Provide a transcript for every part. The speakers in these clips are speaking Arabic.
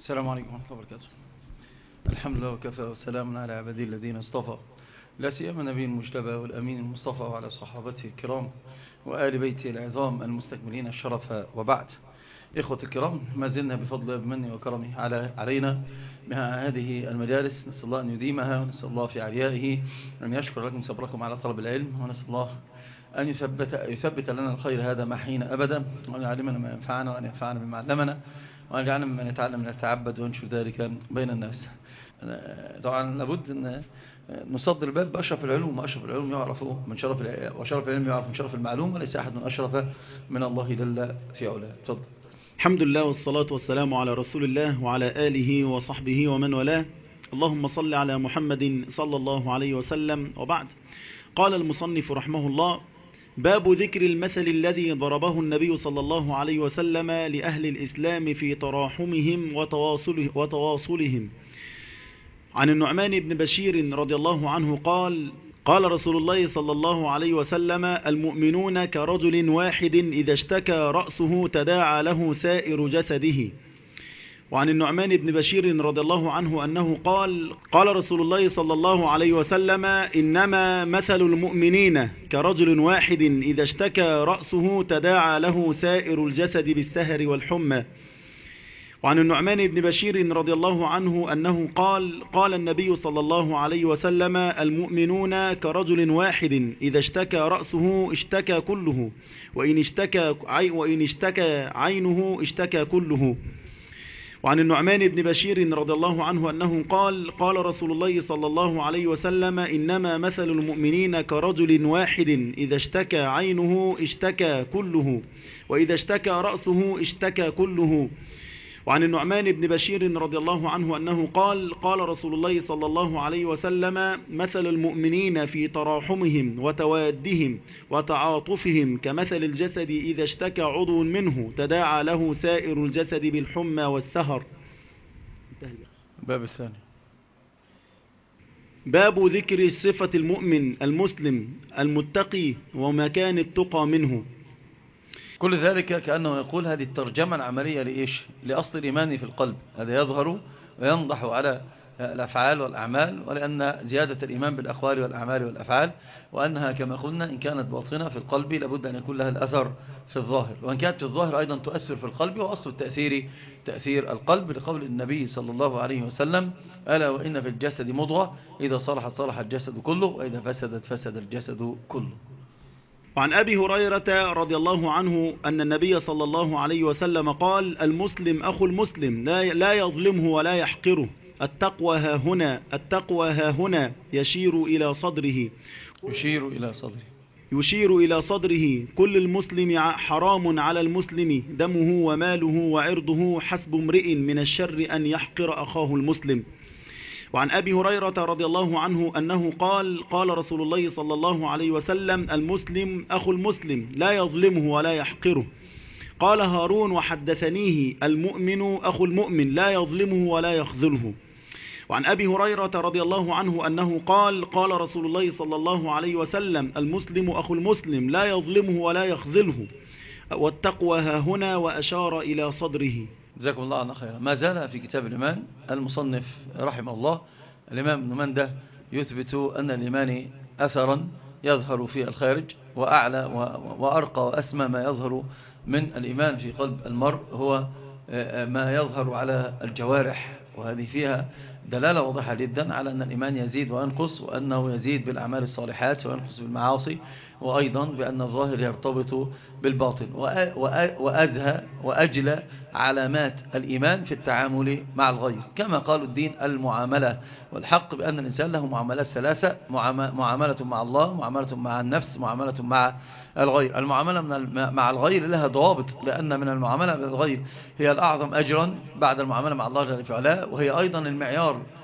السلام عليكم ورحمة الله وبركاته. الحمد لله وكفى وسلام على عباده الذين اصطفى، لا سيما النبي المجتبى والأمين المصطفى وعلى صحابته الكرام وآل بيته العظام المستكملين الشرف، وبعد. إخوة الكرام، ما زلنا بفضل بمنه وكرمه علينا مع هذه المجالس، نسأل الله أن يديمها، ونسأل الله في عليائه أن يشكر لكم صبركم على طلب العلم، ونسأل الله أن يثبت لنا الخير هذا ما حين أبدا، وأن يعلمنا ما ينفعنا، وأن ينفعنا بما علمنا، وأن يجعلنا من يتعلم يتعبد وينشر ذلك بين الناس. طبعا لابد أن نصدر الباب بأشرف العلوم، وأشرف العلوم يعرف من شرف وشرف العلم يعرف من شرف المعلوم، وليس أحد من أشرف من الله جل في علاه. تفضل. الحمد لله والصلاة والسلام على رسول الله وعلى آله وصحبه ومن والاه. اللهم صل على محمد صلى الله عليه وسلم، وبعد. قال المصنف رحمه الله: باب ذكر المثل الذي ضربه النبي صلى الله عليه وسلم لأهل الإسلام في تراحمهم وتواصلهم. عن النعمان بن بشير رضي الله عنه قال: قال رسول الله صلى الله عليه وسلم: المؤمنون كرجل واحد إذا اشتكى رأسه تداعى له سائر جسده. وعن النعمان بن بشير رضي الله عنه أنه قال: قال رسول الله صلى الله عليه وسلم: إنما مثل المؤمنين كرجل واحد إذا اشتكى رأسه تداعى له سائر الجسد بالسهر والحمى. وعن النعمان بن بشير رضي الله عنه أنه قال: قال النبي صلى الله عليه وسلم: المؤمنون كرجل واحد إذا اشتكى رأسه اشتكى كله، وإن اشتكى عينه اشتكى كله. وعن النعمان بن بشير رضي الله عنه أنه قال: قال رسول الله صلى الله عليه وسلم: إنما مثل المؤمنين كرجل واحد إذا اشتكى عينه اشتكى كله، وإذا اشتكى رأسه اشتكى كله. وعن النعمان بن بشير رضي الله عنه أنه قال: قال رسول الله صلى الله عليه وسلم: مثل المؤمنين في تراحمهم وتوادهم وتعاطفهم كمثل الجسد إذا اشتكى عضو منه تداعى له سائر الجسد بالحمى والسهر. باب الثاني، باب ذكر صفة المؤمن المسلم المتقي ومكان التقى منه. كل ذلك كأنه يقول هذه الترجمة العملية لإيش؟ لأصل الإيمان في القلب، هذا يظهر وينضح على الأفعال والأعمال، ولأن زيادة الإيمان بالأقوال والأعمال والأفعال، وأنها كما قلنا إن كانت باطنة في القلب لابد أن يكون لها الأثر في الظاهر، وإن كانت في الظاهر أيضا تؤثر في القلب، وأصل التأثير تأثير القلب، لقول النبي صلى الله عليه وسلم: ألا وإن في الجسد مضغة إذا صلحت صلح الجسد كله، وإذا فسدت فسد الجسد كله. وعن أبي هريرة رضي الله عنه أن النبي صلى الله عليه وسلم قال: المسلم أخو المسلم لا يظلمه ولا يحقره. التقوى ها هنا يشير إلى صدره. يشير إلى صدره. كل المسلم حرام على المسلم دمه وماله وعرضه، حسب امرئ من الشر أن يحقر أخاه المسلم. وعن أبي هريرة رضي الله عنه أنه قال: قال رسول الله صلى الله عليه وسلم: المسلم أخو المسلم لا يظلمه ولا يحقره. قال هارون وحدثنيه: المؤمن أخو المؤمن لا يظلمه ولا يخذله. وعن أبي هريرة رضي الله عنه أنه قال: قال رسول الله صلى الله عليه وسلم: المسلم أخو المسلم لا يظلمه ولا يخذله. والتقوى ها هنا، وأشار إلى صدره. جزاكم الله عنه خيرا. ما زال في كتاب الإيمان المصنف رحمه الله الإمام ابن منده يثبت أن الإيمان أثرا يظهر في الخارج، وأعلى وأرقى وأسمى ما يظهر من الإيمان في قلب المرء هو ما يظهر على الجوارح، وهذه فيها دلالة واضحة جدا على أن الإيمان يزيد وينقص، وأنه يزيد بالأعمال الصالحات وينقص بالمعاصي، وأيضا بأن الظاهر يرتبط بالباطن. وأزهى وأجلى علامات الإيمان في التعامل مع الغير، كما قالوا الدين المعاملة، والحق بأن الإنسان له معاملات ثلاثة: معاملة مع الله، معاملة مع النفس، معاملة مع الغير. المعاملة مع الغير لها ضوابط، لأن من المعاملة مع الغير هي الأعظم أجرا بعد المعاملة مع الله جل في علاه، وهي أيضا المعيار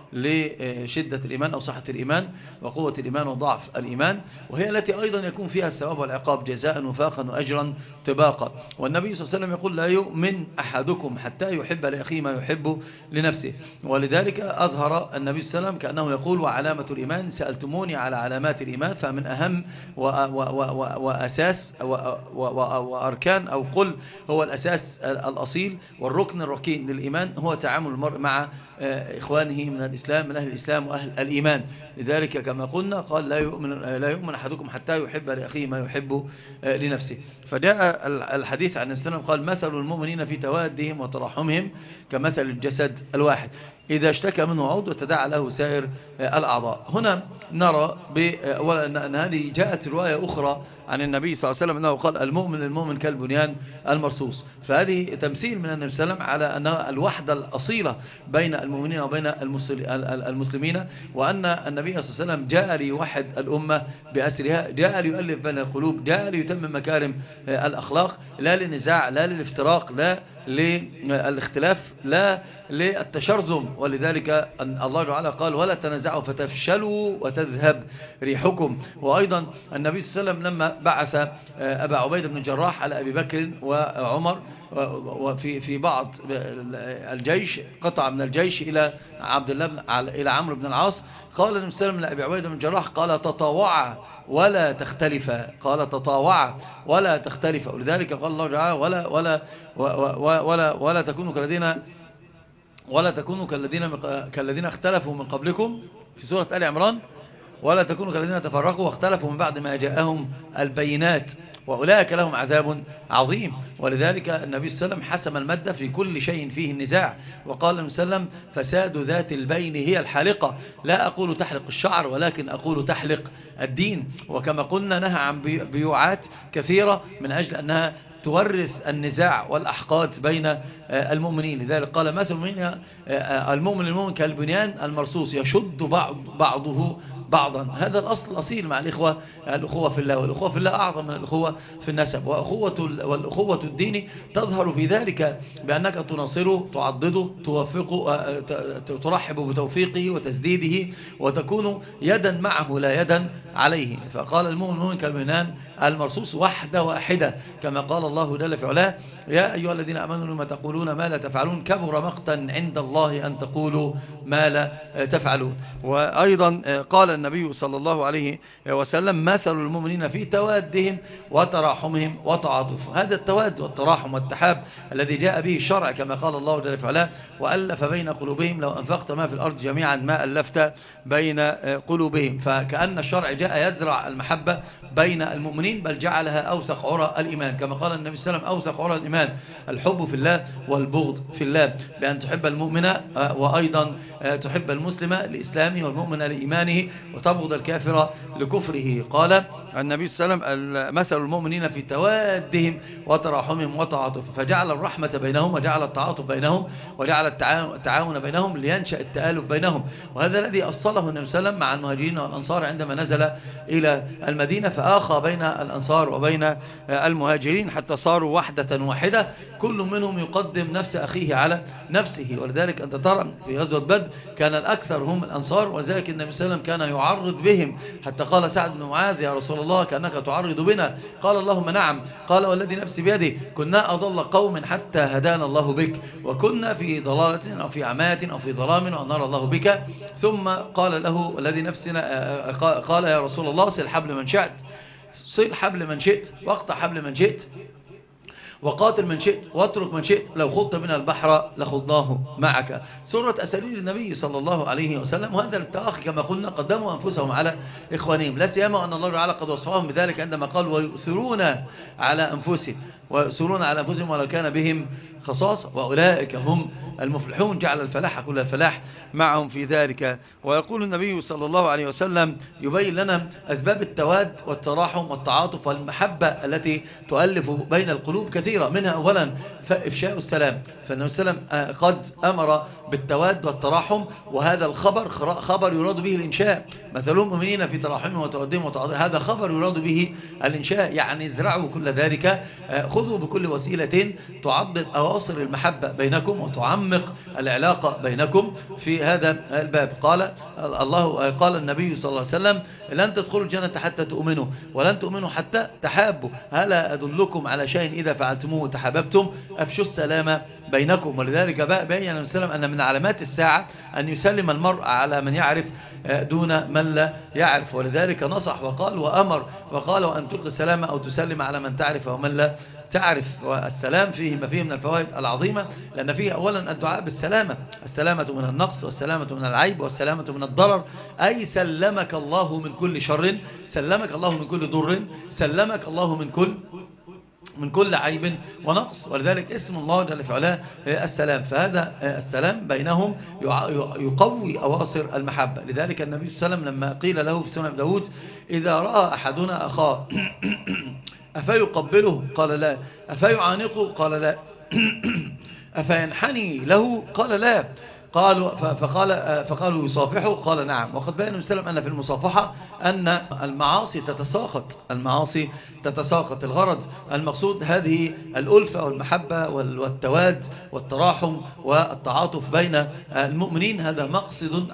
لشدة الإيمان أو صحة الإيمان وقوة الإيمان وضعف الإيمان، وهي التي أيضا يكون فيها الثواب والعقاب جزاء وفاقا وأجرا طباقا. والنبي صلى الله عليه وسلم يقول لا يؤمن أحدكم حتى يحب لأخيه ما يحب لنفسه. ولذلك أظهر النبي صلى الله عليه وسلم كأنه يقول وعلامة الإيمان سألتموني على علامات الإيمان، فمن أهم وأساس وأركان أو قل هو الأساس الأصيل والركن الركين للإيمان هو تعامل المرء مع إخوانه من الإسلام، من أهل الإسلام وأهل الإيمان. لذلك كما قلنا قال لا يؤمن أحدكم حتى يحب لأخيه ما يحب لنفسه. فجاء الحديث عن السلام قال مثل المؤمنين في توادهم وتراحمهم كمثل الجسد الواحد إذا اشتكى منه عضو تداعى له سائر الأعضاء. هنا نرى أن هذه جاءت رواية أخرى عن النبي صلى الله عليه وسلم أنه قال المؤمن للمؤمن كالبنيان المرصوص. فهذه تمثيل من النبي صلى الله عليه وسلم على أنها الوحدة الأصيلة بين المؤمنين وبين المسلمين، وأن النبي صلى الله عليه وسلم جاء ليوحد الأمة بأسرها، جاء ليؤلف بين القلوب، جاء ليتمم مكارم الأخلاق، لا للنزاع، لا للافتراق، لا للاختلاف، لا للتشرذم. ولذلك أن الله تعالى قال ولا تنازعوا فتفشلوا وتذهب ريحكم. وأيضا النبي صلى الله عليه وسلم لما بعث أبا عبيدة بن الجراح على أبي بكر وعمر وفي بعض الجيش قطع من الجيش إلى إلى عمرو بن العاص، قال النبي صلى الله عليه وسلم لأبي عبيدة بن الجراح قال تطاوعا ولا تختلفا، قال تطاوعا ولا تختلفا. ولذلك قال الله تعالى ولا تكونوا كالذين اختلفوا من قبلكم في سورة آل عمران، ولا تكونوا كالذين تفرقوا واختلفوا من بعد ما جاءهم البينات وأولئك لهم عذاب عظيم. ولذلك النبي صلى الله عليه وسلم حسم المادة في كل شيء فيه النزاع، وقال النبي صلى الله عليه وسلم فساد ذات البين هي الحالقة، لا أقول تحلق الشعر ولكن أقول تحلق الدين. وكما قلنا نهى عن بيوعات كثيرة من أجل أنها تورث النزاع والأحقاد بين المؤمنين. لذلك قال مثل المؤمن المؤمن كالبنيان المرصوص يشد بعضه بعضا. هذا الأصل الأصيل مع الأخوة في الله، والأخوة في الله أعظم من الأخوة في النسب. والأخوة الدين تظهر في ذلك بأنك تناصره، تعضده، توفقه، ترحب بتوفيقه وتسديده، وتكون يدا معه لا يدا عليه. فقال المؤمن كالبنيان المرصوص وحدة واحدة، كما قال الله جل في علاه يا أيها الذين آمنوا لما تقولون ما لا تفعلون كبر مقتا عند الله أن تقولوا ما لا تفعلون. وأيضا قال النبي صلى الله عليه وسلم مثل المؤمنين في توادهم وتراحمهم وتعاطفهم. هذا التواد والتراحم والتحاب الذي جاء به الشرع، كما قال الله جل في علاه وألف بين قلوبهم لو أنفقت ما في الأرض جميعا ما ألفت بين قلوبهم. فكأن الشرع جاء يزرع المحبة بين المؤمنين، بل جعلها أوثق عرى الإيمان، كما قال النبي صلى الله عليه وسلم أوثق عرى الإيمان الحب في الله والبغض في الله، بأن تحب المؤمن وأيضا تحب المسلم لإسلامه والمؤمن لإيمانه وتبغض الكافر لكفره. قال النبي صلى الله عليه وسلم مثل المؤمنين في توادهم وتراحمهم وتعاطفهم، فجعل الرحمة بينهم وجعل التعاطف بينهم وجعل التعاون بينهم لينشأ التآلف بينهم. وهذا الذي أصله النبي صلى الله عليه وسلم مع المهاجرين والأنصار عندما نزل إلى المدينة، فآخى بين الأنصار وبين المهاجرين حتى صاروا وحدة واحدة، كل منهم يقدم نفس أخيه على نفسه. ولذلك أنت ترى في غزوة بدر كان الأكثر هم الأنصار، وذلك النبي صلى الله عليه وسلم كان يعرض بهم، حتى قال سعد بن معاذ يا رسول الله كأنك تعرض بنا، قال اللهم نعم، قال والذي نفسي بيده كنا أضل قوم حتى هدانا الله بك، وكنا في ضلالة أو في عماية أو في ظلام ونرى الله بك. ثم قال له الذي نفسنا قال يا رسول الله صل حبل من شئت، صل حبل من شئت واقطع حبل من شئت وقاتل من شئت واترك من شئت، لو خضت من البحر لخضناه معك. سورة أساليب النبي صلى الله عليه وسلم. وهذا للتأخي كما قلنا قدموا أنفسهم على إخوانهم، لا سيما أن الله تعالى قد وصفهم بذلك عندما قال ويؤثرون على أنفسهم ولو كان بهم خصاصة وأولئك هم المفلحون. جعل الفلاح كل الفلاح معهم في ذلك. ويقول النبي صلى الله عليه وسلم يبين لنا أسباب التواد والتراحم والتعاطف والمحبة التي تؤلف بين القلوب كثيرة، منها أولا فإفشاء السلام. فالنبي صلى الله عليه وسلم قد أمر بالتواد والتراحم، وهذا الخبر خبر يراد به الإنشاء. مثل المؤمنين في تراحمهم وتودهم وتعاطفهم، هذا خبر يراد به الإنشاء، يعني ازرعوا كل ذلك، خذوا بكل وسيلة تعضد أواصر المحبة بينكم وتعمق يعمق العلاقة بينكم في هذا الباب. قال النبي صلى الله عليه وسلم لن تدخلوا الجنة حتى تؤمنوا ولن تؤمنوا حتى تحابوا، هلا أدلكم على شيء إذا فعلتموه تحاببتم أفشوا السلام بينكم. ولذلك بين النبي صلى الله عليه وسلم أن من علامات الساعة أن يسلم المرء على من يعرف دون من لا يعرف، ولذلك نصح وقال وأمر وقال وأن تلقي السلام أو تسلم على من تعرف ومن لا تعرف. والسلام فيه ما فيه من الفوائد العظيمة، لأن فيه أولا الدعاء بالسلامة، السلامة من النقص والسلامة من العيب والسلامة من الضرر، أي سلمك الله من كل شر، سلمك الله من كل ضر، سلمك الله من كل عيب ونقص. ولذلك اسم الله جل في علاه السلام، فهذا السلام بينهم يقوي أواصر المحبة. لذلك النبي صلى الله عليه وسلم لما قيل له في سنن داود إذا رأى أحدنا أخاه أفيقبله قال لا، أفيعانقه قال لا، أفينحني له قال لا، فقالوا يصافحه قال نعم. وقد بين السلام أن في المصافحة أن المعاصي تتساقط. الغرض المقصود هذه الألفة والمحبة والتواد والتراحم والتعاطف بين المؤمنين، هذا مقصد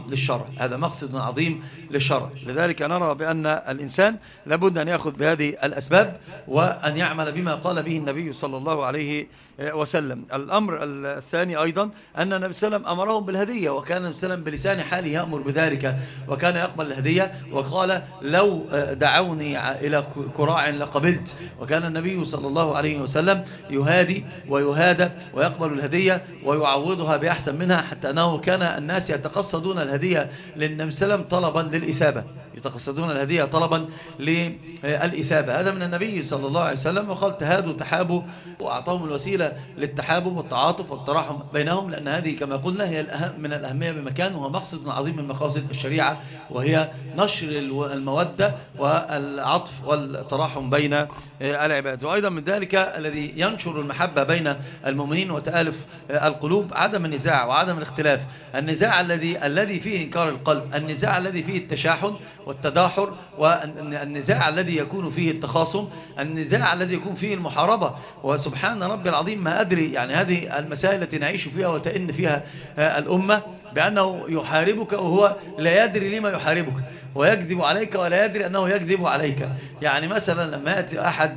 عظيم للشرع. لذلك نرى بأن الإنسان لابد أن يأخذ بهذه الأسباب وأن يعمل بما قال به النبي صلى الله عليه وسلم. الأمر الثاني أيضا أن النبي صلى الله عليه وسلم أمرهم بالهدية، وكان النبي صلى الله عليه وسلم بلسان حاله يأمر بذلك وكان يقبل الهدية، وقال لو دعوني إلى كراع لقبلت. وكان النبي صلى الله عليه وسلم يهادي ويهادى ويقبل الهدية ويعوضها بأحسن منها، حتى أنه كان الناس يتقصدون الهدية للنبي صلى الله عليه وسلم طلبا للإثابة، يتقصدون الهدية طلبا للإثابة. هذا من النبي صلى الله عليه وسلم، وقال تهادوا تحابوا، وأعطاهم الوسيلة للتحابب والتعاطف والتراحم بينهم، لأن هذه كما قلنا هي من الأهمية بمكان، وهو مقصد عظيم من مقاصد الشريعة، وهي نشر المودة والعطف والتراحم بين العباد. وأيضا من ذلك الذي ينشر المحبة بين المؤمنين وتآلف القلوب عدم النزاع وعدم الاختلاف. النزاع الذي فيه إنكار القلب، النزاع الذي فيه التشاحن والتداحر، والنزاع الذي يكون فيه التخاصم، النزاع الذي يكون فيه المحاربة. وسبحان ربي العظيم ما أدري، يعني هذه المسائل التي نعيش فيها وتئن فيها الأمة، بأنه يحاربك وهو لا يدري لما يحاربك، ويكذب عليك ولا يدري أنه يكذب عليك. يعني مثلا لما يأتي أحد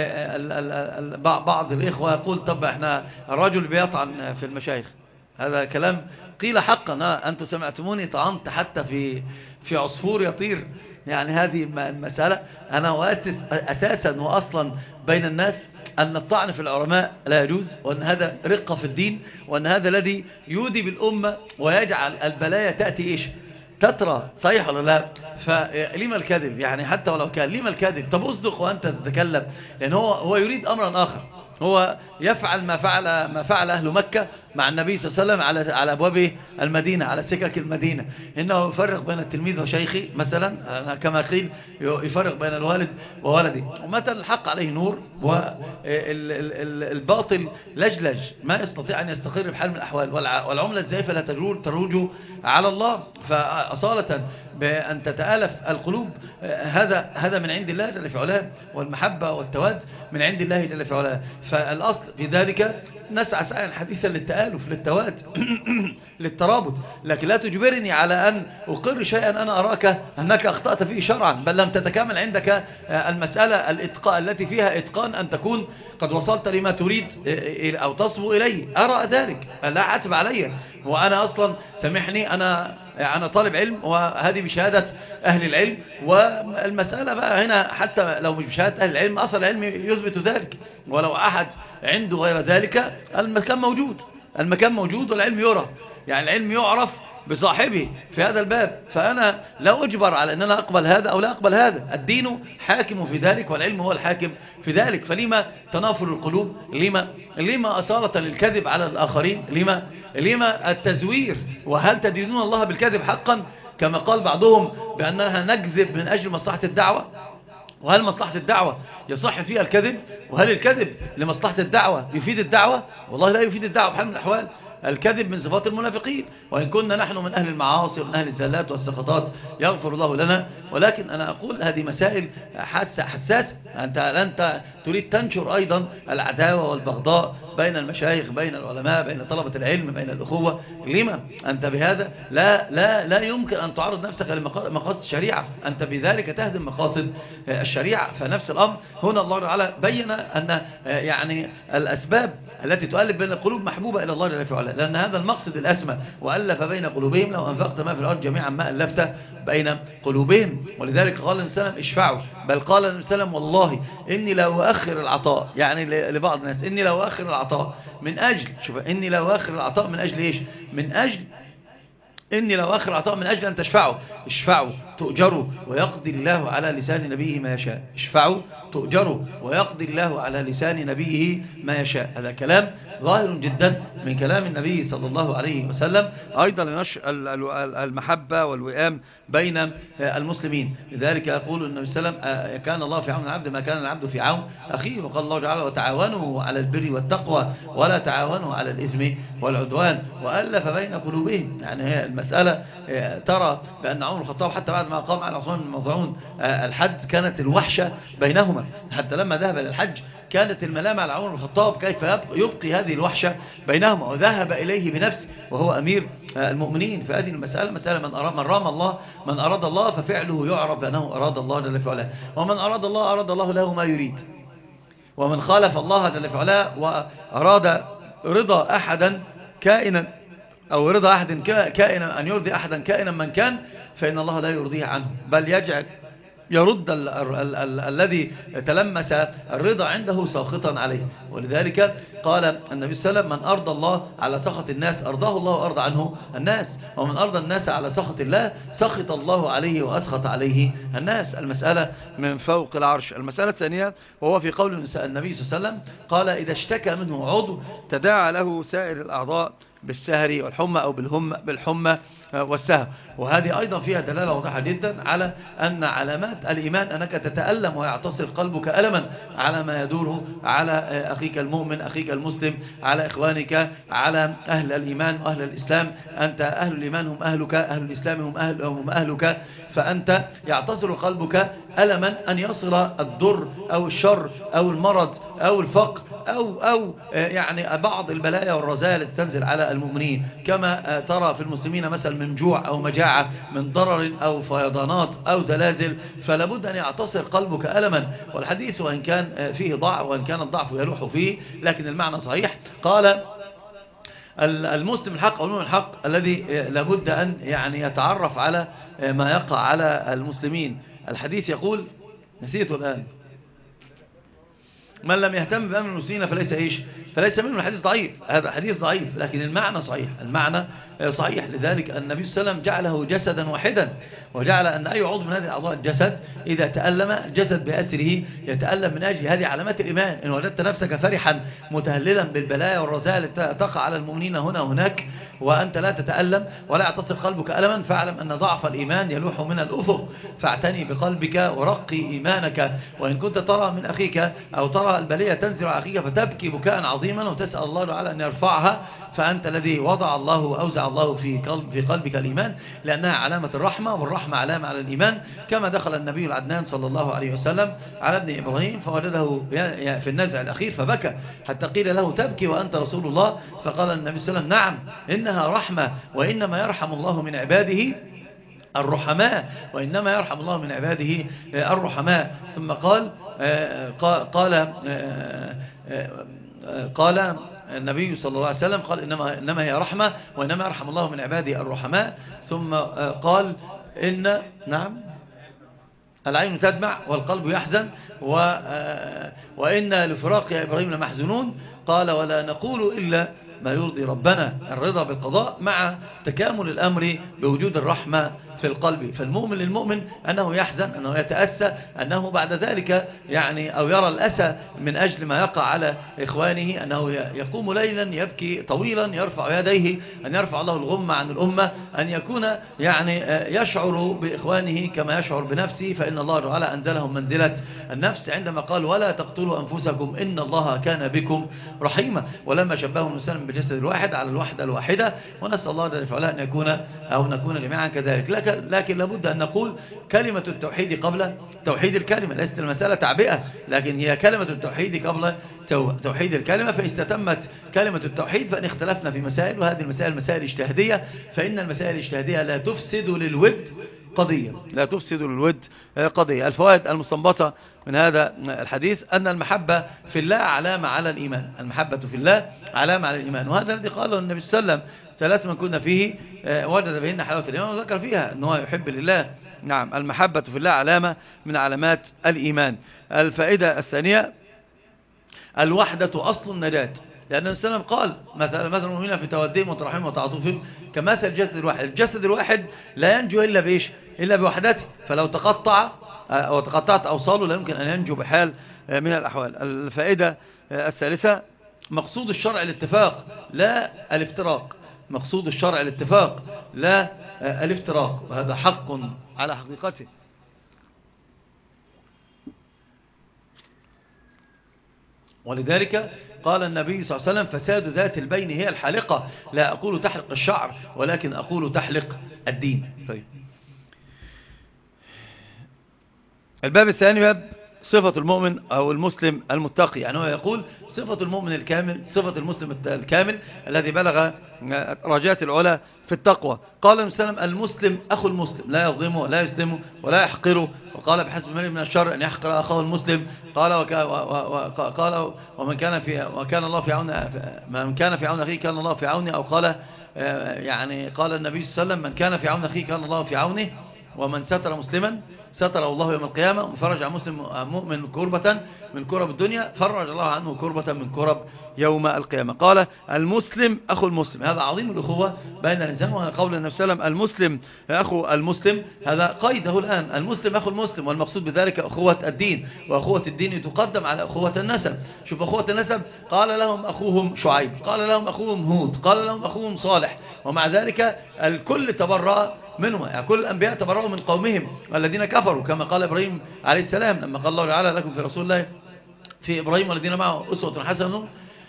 بعض الإخوة يقول طب احنا الرجل بيطعن في المشايخ، هذا كلام قيل حقا، أنتم سمعتموني طعنت حتى في عصفور يطير. يعني هذه المسألة أنا وأسس أساسا وأصلا بين الناس أن الطعن في العلماء لا يجوز، وأن هذا رقة في الدين، وأن هذا الذي يودي بالأمة ويجعل البلايا تأتي تترى، صحيح ولا لا؟ فلما الكذب؟ يعني حتى ولو كان لما الكذب؟ طب أصدق وأنت تتكلم، لأن هو يريد أمرا آخر، هو يفعل ما فعل أهل مكة مع النبي صلى الله عليه وسلم على أبواب المدينة، على سكك المدينة، إنه يفرق بين التلميذ وشيخه مثلا، كما قيل يفرق بين الوالد وولده. ومثل الحق عليه نور والباطل لجلج، ما يستطيع أن يستقر بحال من الأحوال، والعملة الزائفة لا تروج على الله. فأصالة بأن تتآلف القلوب هذا من عند الله جل في علاه، والمحبة والتواد من عند الله جل في علاه. فالأصل في ذلك نسعى سعيا حديثا للتآلف للتواد للترابط، لكن لا تجبرني على أن أقر شيئا أنا أراك أنك أخطأت فيه شرعا، بل لم تتكامل عندك المسألة التي فيها إتقان أن تكون قد وصلت لما تريد أو تصبو إليه. أرى ذلك لا عتب علي، وأنا أصلا سامحني أنا طالب علم، وهذه بشهادة أهل العلم، والمسألة بقى هنا حتى لو مش بشهادة أهل العلم أصل العلم يثبت ذلك، ولو أحد عنده غير ذلك المكان موجود والعلم يرى، يعني العلم يعرف بصاحبه في هذا الباب. فأنا لا أجبر على أن أنا أقبل هذا أو لا أقبل هذا، الدين حاكم في ذلك والعلم هو الحاكم في ذلك. فلما تنافر القلوب؟ لما أصالة للكذب على الآخرين؟ لما التزوير؟ وهل تدينون الله بالكذب حقا كما قال بعضهم بأنها نكذب من أجل مصلحة الدعوة؟ وهل مصلحة الدعوة يصح فيها الكذب؟ وهل الكذب لمصلحة الدعوة يفيد الدعوة؟ والله لا يفيد الدعوة بحال من الأحوال. الكذب من صفات المنافقين، وإن كنا نحن من أهل المعاصي ومن أهل الزلات والسقطات يغفر الله لنا، ولكن أنا أقول هذه مسائل حساسة. أنت تريد تنشر أيضا العداوة والبغضاء بين المشايخ، بين العلماء، بين طلبة العلم، بين الأخوة. لما أنت بهذا لا يمكن أن تعرض نفسك لمقاصد الشريعة، أنت بذلك تهدم مقاصد الشريعة. فنفس الأمر هنا الله تعالى بين أن يعني الأسباب التي تؤلف بين القلوب محبوبة إلى الله جل وعلا، لأن هذا المقصد الأسمى، وألف بين قلوبهم لو أنفقت ما في الأرض جميعا ما ألفت بين قلوبهم. ولذلك قال النبي صلى الله عليه وسلم اشفعوا، بل قال النبي صلى الله عليه وسلم والله إني لو أخر العطاء، يعني لبعض الناس إني لو أخر العطاء من أجل، شوف إني لو أخر العطاء من أجل إيش؟ من أجل إني لو أخر العطاء من أجل أن تشفعوا، اشفعوا تؤجروا ويقضي الله على لسان نبيه ما يشاء. اشفعوا تؤجروا ويقضي الله على لسان نبيه ما يشاء. هذا كلام ظاهر جدا من كلام النبي صلى الله عليه وسلم، أيضا لنشر المحبة والوئام بين المسلمين. لذلك يقول النبي صلى الله عليه وسلم كان الله في عون العبد ما كان العبد في عون أخيه. وقال الله تعالى وتعاونوا على البر والتقوى ولا تعاونوا على الإثم والعدوان، وألف بين قلوبهم. يعني هي المسألة ترى بأن عمر الخطاب حتى بعد ما قام على عثمان بن مظعون الحد كانت الوحشة بينهما، حتى لما ذهب للحج كانت الملامة على عمر الخطاب كيف يبقي هذه الوحشة بينهما، وذهب إليه بنفسه وهو أمير المؤمنين. فهذه المسألة مسألة من رام الله، من أراد الله ففعله يعرف بأنه أراد الله جل وعلا، ومن أراد الله أراد الله له ما يريد. ومن خالف الله جل وعلا وأراد رضا أحدا كائنا أو رضا أحد كائنا أن يرضي أحدا كائنا من كان، فإن الله لا يرضيه عنه، بل يرد الذي تلمس الرضا عنده ساخطا عليه. ولذلك قال النبي صلى الله عليه وسلم من أرضى الله على سخط الناس أرضاه الله وأرضى عنه الناس، ومن أرضى الناس على سخط الله سخط الله عليه وأسخط عليه الناس. المسألة من فوق العرش. المسألة الثانية وهو في قول النبي صلى الله عليه وسلم قال إذا اشتكى منه عضو تداعى له سائر الأعضاء بالسهر والحمى أو بالحمى والسهر. وهذه أيضا فيها دلالة واضحة جدا على أن علامات الإيمان أنك تتألم ويعتصر قلبك ألما على ما يدور على أخيك المؤمن، أخيك المسلم، على إخوانك، على أهل الإيمان وأهل الإسلام. أنت أهل الإيمان هم أهلك، أهل الإسلام هم أهلك، فأنت يعتصر قلبك ألما أن يصل الضر أو الشر أو المرض أو الفقر أو يعني بعض البلايا والرزايا التي تنزل على المؤمنين، كما ترى في المسلمين مثلا من جوع أو مجاعة، من ضرر أو فيضانات أو زلازل، فلابد أن يعتصر قلبك ألما. والحديث وإن كان فيه ضعف وإن كان الضعف يلوح فيه لكن المعنى صحيح. قال المسلم الحق أو المؤمن الحق الذي لابد أن يعني يتعرف على ما يقع على المسلمين. الحديث يقول نسيته الآن، من لم يهتم بأمر المسلمين فليس منه. الحديث ضعيف، هذا حديث ضعيف، لكن المعنى صحيح، المعنى صحيح. لذلك النبي صلى الله عليه وسلم جعله جسدا واحدا، وجعل أن أي عضو من هذه الأعضاء الجسد إذا تألم الجسد بأسره يتألم من أجل. هذه علامات الإيمان. إن وجدت نفسك فرحا متهللا بالبلايا والرزايا التي تقع على المؤمنين هنا وهناك وأنت لا تتألم ولا يعتصر قلبك ألما، فاعلم أن ضعف الإيمان يلوح من الأفق، فاعتني بقلبك ورقي إيمانك. وإن كنت ترى من أخيك أو ترى البلية تنزل على أخيك فتبكي بكاء عظيما وتسأل الله تعالى أن يرفعها، فأنت الذي وضع الله وأوزع الله في قلبك الإيمان، لأنها علامة الرحمة، والرحمة علامة على الإيمان. كما دخل النبي العدنان صلى الله عليه وسلم على ابن إبراهيم فوجده في النزع الأخير فبكى حتى قيل له تبكي وأنت رسول الله؟ فقال النبي صلى الله عليه وسلم نعم إنها رحمة، وإنما يرحم الله من عباده الرحماء، وإنما يرحم الله من عباده الرحماء. ثم قال النبي صلى الله عليه وسلم قال إنما هي رحمة وإنما يرحم الله من عباده الرحماء. ثم قال نعم العين تدمع والقلب يحزن وإن لفراق يا إبراهيم لمحزنون. قال ولا نقول إلا ما يرضي ربنا، الرضا بالقضاء مع تكامل الأمر بوجود الرحمة في القلب. فالمؤمن للمؤمن أنه يحزن، أنه يتأسى، أنه بعد ذلك يعني أو يرى الأسى من أجل ما يقع على إخوانه، أنه يقوم ليلا يبكي طويلا يرفع يديه أن يرفع الله الغمة عن الأمة، أن يكون يعني يشعر بإخوانه كما يشعر بنفسه، فإن الله تعالى أنزلهم منزلة النفس عندما قال ولا تقتلوا أنفسكم إن الله كان بكم رحيما. ولما شبههم الإنسان بالجسد الواحد على الوحدة الواحدة، ونسأل الله جل وعلا أن نكون جميعا كذلك. لك لكن لابد أن نقول كلمة التوحيد قبل توحيد الكلمة. ليست المسألة تعبئة، لكن هي كلمة التوحيد قبل توحيد الكلمة. فاستتمت كلمة التوحيد فإن اختلفنا في مسائل، وهذه المسائل مسائل اجتهادية، فإن المسائل الاجتهادية لا تفسد للود قضية، لا تفسد للود قضية. الفوائد المستنبطة من هذا الحديث أن المحبة في الله علامة على الإيمان. المحبة في الله علامة على الإيمان، وهذا الذي قاله النبي صلى الله عليه وسلم: ثلاث من كنا فيه وجد بهن حلاوة الإيمان، وذكر فيها أنه يحب لله. نعم، المحبة في الله علامة من علامات الإيمان. الفائدة الثانية: الوحدة أصل النجاة، لأن النبي صلى الله عليه وسلم قال مثل المؤمنين في توديهم وترحمهم وتعاطفهم كمثل الجسد الواحد. الجسد الواحد لا ينجو إلا بإيش؟ إلا بوحدته، فلو تقطع أو تقطعت أوصاله لا يمكن أن ينجو بحال من الأحوال. الفائدة الثالثة: مقصود الشرع الاتفاق لا الافتراق. مقصود الشرع الاتفاق لا الافتراق، وهذا حق على حقيقته. ولذلك قال النبي صلى الله عليه وسلم: فساد ذات البين هي الحالقة. لا أقول تحلق الشعر، ولكن أقول تحلق الدين. طيب، الباب الثاني باب صفة المؤمن أو المسلم المتقي. يعني هو يقول صفة المؤمن الكامل، صفة المسلم الكامل الذي بلغ درجات العلا في التقوى. قال النبي صلى الله عليه وسلم: المسلم أخو المسلم، لا يظلمه ولا يسلمه ولا يحقره. وقال: بحسب المرء من الشر أن يحقر أخاه المسلم. قال: ومن كان الله في عون من كان في عون أخيه كان الله في عونه. أو قال يعني قال النبي صلى الله عليه وسلم: من كان في عون أخيه كان الله في عونه، ومن ستر مسلما ستر الله يوم القيامة، وفرج عن مسلم مؤمن كربة من كرب الدنيا فرج الله عنه كربة من كرب يوم القيامة. قال: المسلم أخو المسلم. هذا عظيم الأخوة بين الإنسان، وهذا قول النبي صلى الله عليه وسلم: المسلم أخو المسلم. هذا قيده الآن، المسلم أخو المسلم، والمقصود بذلك أخوة الدين، وأخوة الدين تقدم على أخوة النسب. شوف أخوة النسب، قال لهم أخوهم شعيب، قال لهم أخوهم هود، قال لهم أخوهم صالح، ومع ذلك الكل تبرأ منهم. يعني كل الأنبياء تبرأوا من قومهم الذين كفروا، كما قال إبراهيم عليه السلام لما قال الله تعالى: لكم في رسول الله في إبراهيم والذين معه أسوة حسنة.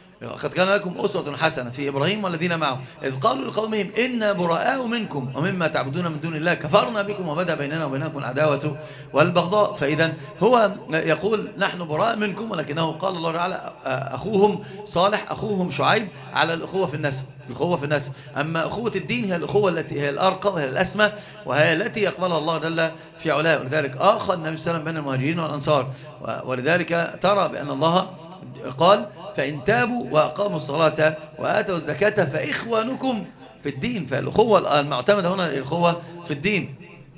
قد كان لكم أسوة حسنة في إبراهيم والذين معه إذ قالوا لقومهم: إنا براء منكم ومما تعبدون من دون الله كفرنا بكم وبدأ بيننا وبينكم العداوة والبغضاء. فإذا هو يقول: نحن براء منكم، ولكنه قال الله تعالى أخوهم صالح، أخوهم شعيب، على الأخوة في النسب. الأخوة في النسب. أما أخوة الدين هي الأخوة التي هي الأرقى وهي الأسمى، وهي التي يقبلها الله جل في علاه. ولذلك آخى النبي صلى الله عليه وسلم بين المهاجرين والأنصار، ولذلك ترى بأن الله قال: فإن تابوا وأقاموا الصلاة وآتوا الزكاة فإخوانكم في الدين. فالأخوة المعتمدة هنا الأخوة في الدين،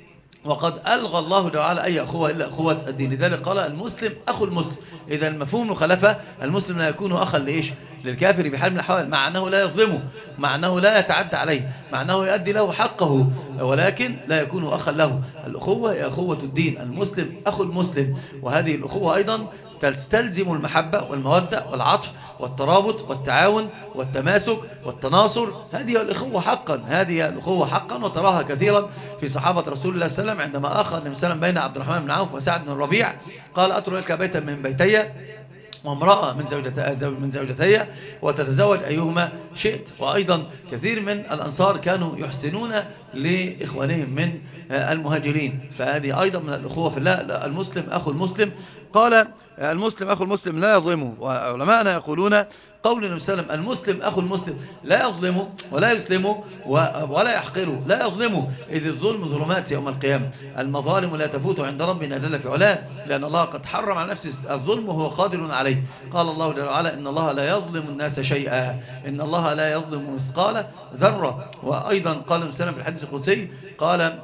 وقد ألغى الله تعالى أي أخوة إلا أخوة الدين. لذلك قال: المسلم أخو المسلم. إذا المفهوم مخالفة، المسلم لا يكون أخا لإيش؟ للكافر بحال من الأحوال، مع أنه لا يظلمه، مع أنه لا يتعدى عليه، مع أنه يؤدي له حقه، ولكن لا يكون أخا له. الأخوة هي أخوة الدين، المسلم أخو المسلم. وهذه الأخوة أيضا تستلزم المحبة والمودة والعطف والترابط والتعاون والتماسك والتناصر. هذه الأخوة حقا، هذه الأخوة حقا، وتراها كثيرا في صحابة رسول الله صلى الله عليه وسلم. عندما أخذ النبي صلى الله عليه وسلم بين عبد الرحمن بن عوف وسعد بن الربيع قال: أترك لك بيتا من بيتي وامرأة من زوجتي وتتزوج أيهما شئت. وأيضا كثير من الأنصار كانوا يحسنون لإخوانهم من المهاجرين. فهذه أيضا من الأخوة في الله. المسلم أخو المسلم. قال: المسلم أخو المسلم لا يظلمه. وعلماءنا يقولون قول النبي صلى الله عليه وسلم: المسلم أخو المسلم لا يظلمه ولا يسلمه ولا يحقره. لا يظلمه، إذ الظلم ظلمات يوم القيامة. المظالم لا تفوت عند ربنا جل في علاه، لأن الله قد حرم على نفسه الظلم وهو قادر عليه. قال الله جل وعلا: إن الله لا يظلم الناس شيئا، إن الله لا يظلم مثقال ذرة. وأيضا قال النبي صلى الله عليه وسلم في الحديث القدسي قال: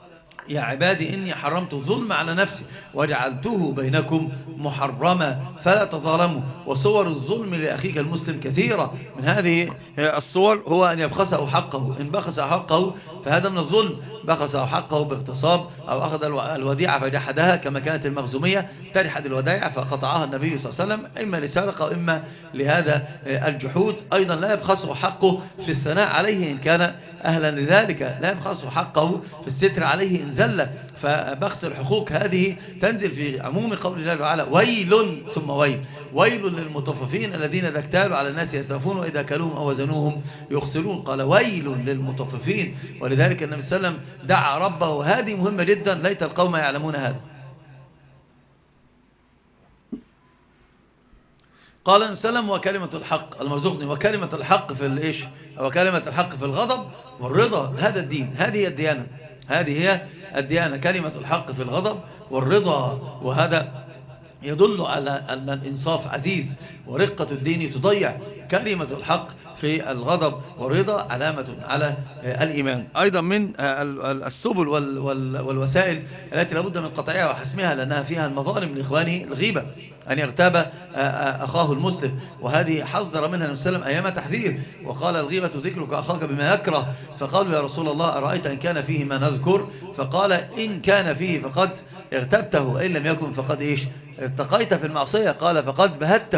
يا عبادي إني حرمت الظلم على نفسي وجعلته بينكم محرما فلا تظالموا. وصور الظلم لأخيك المسلم كثيرة. من هذه الصور هو أن يبخسه حقه. إن بخس حقه فهذا من الظلم. بخسه حقه باغتصاب، أو أخذ الوديعة فجحدها، كما كانت المخزومية تجحد الودائع فقطعها النبي صلى الله عليه وسلم، إما لسرقة وإما لهذا الجحود. أيضا لا يبخسه حقه في الثناء عليه إن كان أهلا لذلك، لا يبخس حقه في الستر عليه إن زل. فبخس الحقوق هذه تنزل في عموم قول الله تعالى ويل ثم ويل. ويل للمطففين الذين إذا اكتالوا على الناس يستوفون وإذا كلوهم أو وزنوهم يخسرون. قال ويل للمطففين. ولذلك النبي صلى الله عليه وسلم دعا ربه، وهذه مهمة جدا، ليت القوم يعلمون هذا. قال النبي صلى الله عليه وسلم وكلمة الحق المرزقني، وكلمة الحق في الإيش، وكلمة الحق في الغضب والرضا. هذا الدين، هذه هي الديانة، هذه هي الديانة، كلمة الحق في الغضب والرضا. وهذا يدل على أن الإنصاف عزيز ورقة الدين تضيع. كلمة الحق في الغضب والرضا علامة على الإيمان. أيضا من السبل والوسائل التي لابد من قطعها وحسمها لأنها فيها المظالم لإخوانه الغيبة، أن يغتاب أخاه المسلم، وهذه حذر منها النبي صلى الله عليه وسلم أيام تحذير، وقال الغيبة ذكرك أخاك بما يكره. فقالوا يا رسول الله أرأيت إن كان فيه ما نذكر؟ فقال إن كان فيه فقد اغتبته، إن لم يكن فقد إيش ارتقيت في المعصية. قال فقد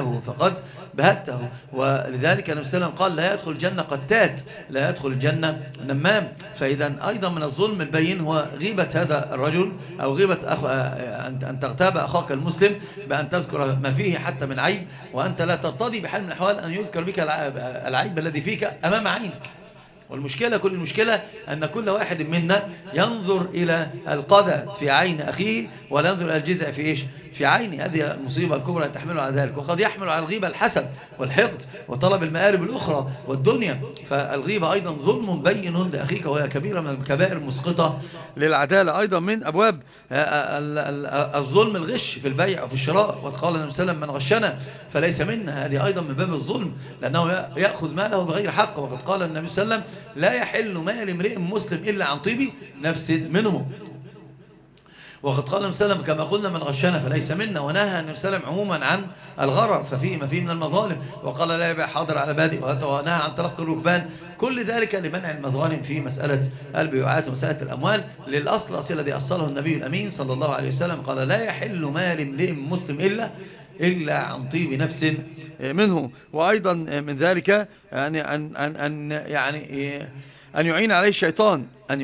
بهته. ولذلك النبي صلى الله عليه وسلم قال لا يدخل الجنة قتات، لا يدخل الجنة نمام. فإذا أيضا من الظلم البين هو غيبة هذا الرجل، أو غيبة أن تغتاب أخاك المسلم بأن تذكر ما فيه حتى من عيب، وأنت لا ترتضي بحال من الأحوال أن يذكر بك العيب الذي فيك أمام عينك. والمشكلة كل المشكلة أن كل واحد منا ينظر إلى القذى في عين أخيه ولا ينظر إلى الجزع في إيش؟ في عينه. هذه المصيبة الكبرى تحمله على ذلك. وقد يحمل على الغيبة الحسد والحقد وطلب المآرب الأخرى والدنيا. فالغيبة أيضا ظلم بين لأخيك، وهي كبيرة من الكبائر المسقطة للعدالة. أيضا من أبواب الظلم الغش في البيع وفي الشراء، وقال النبي صلى الله عليه وسلم من غشنا فليس منا. هذه أيضا من باب الظلم، لأنه يأخذ ماله بغير حق. وقد قال النبي صلى الله عليه وسلم لا يحل مال امرئ مسلم إلا عن طيب نفس منه. وقد قال النبي صلى الله عليه وسلم كما قلنا من غشنا فليس منا. ونهى النبي صلى الله عليه وسلم عموما عن الغرر، ففيه ما فيه من المظالم، وقال لا يبيع حاضر على بادئ، ونهى عن تلقي الركبان. كل ذلك لمنع المظالم في مسألة البيوعات ومسألة الأموال. للأصل الذي أصله النبي الأمين صلى الله عليه وسلم قال لا يحل مال امرئ مسلم إلا عن طيب نفس منه. وأيضا من ذلك أن يعين عليه الشيطان، أن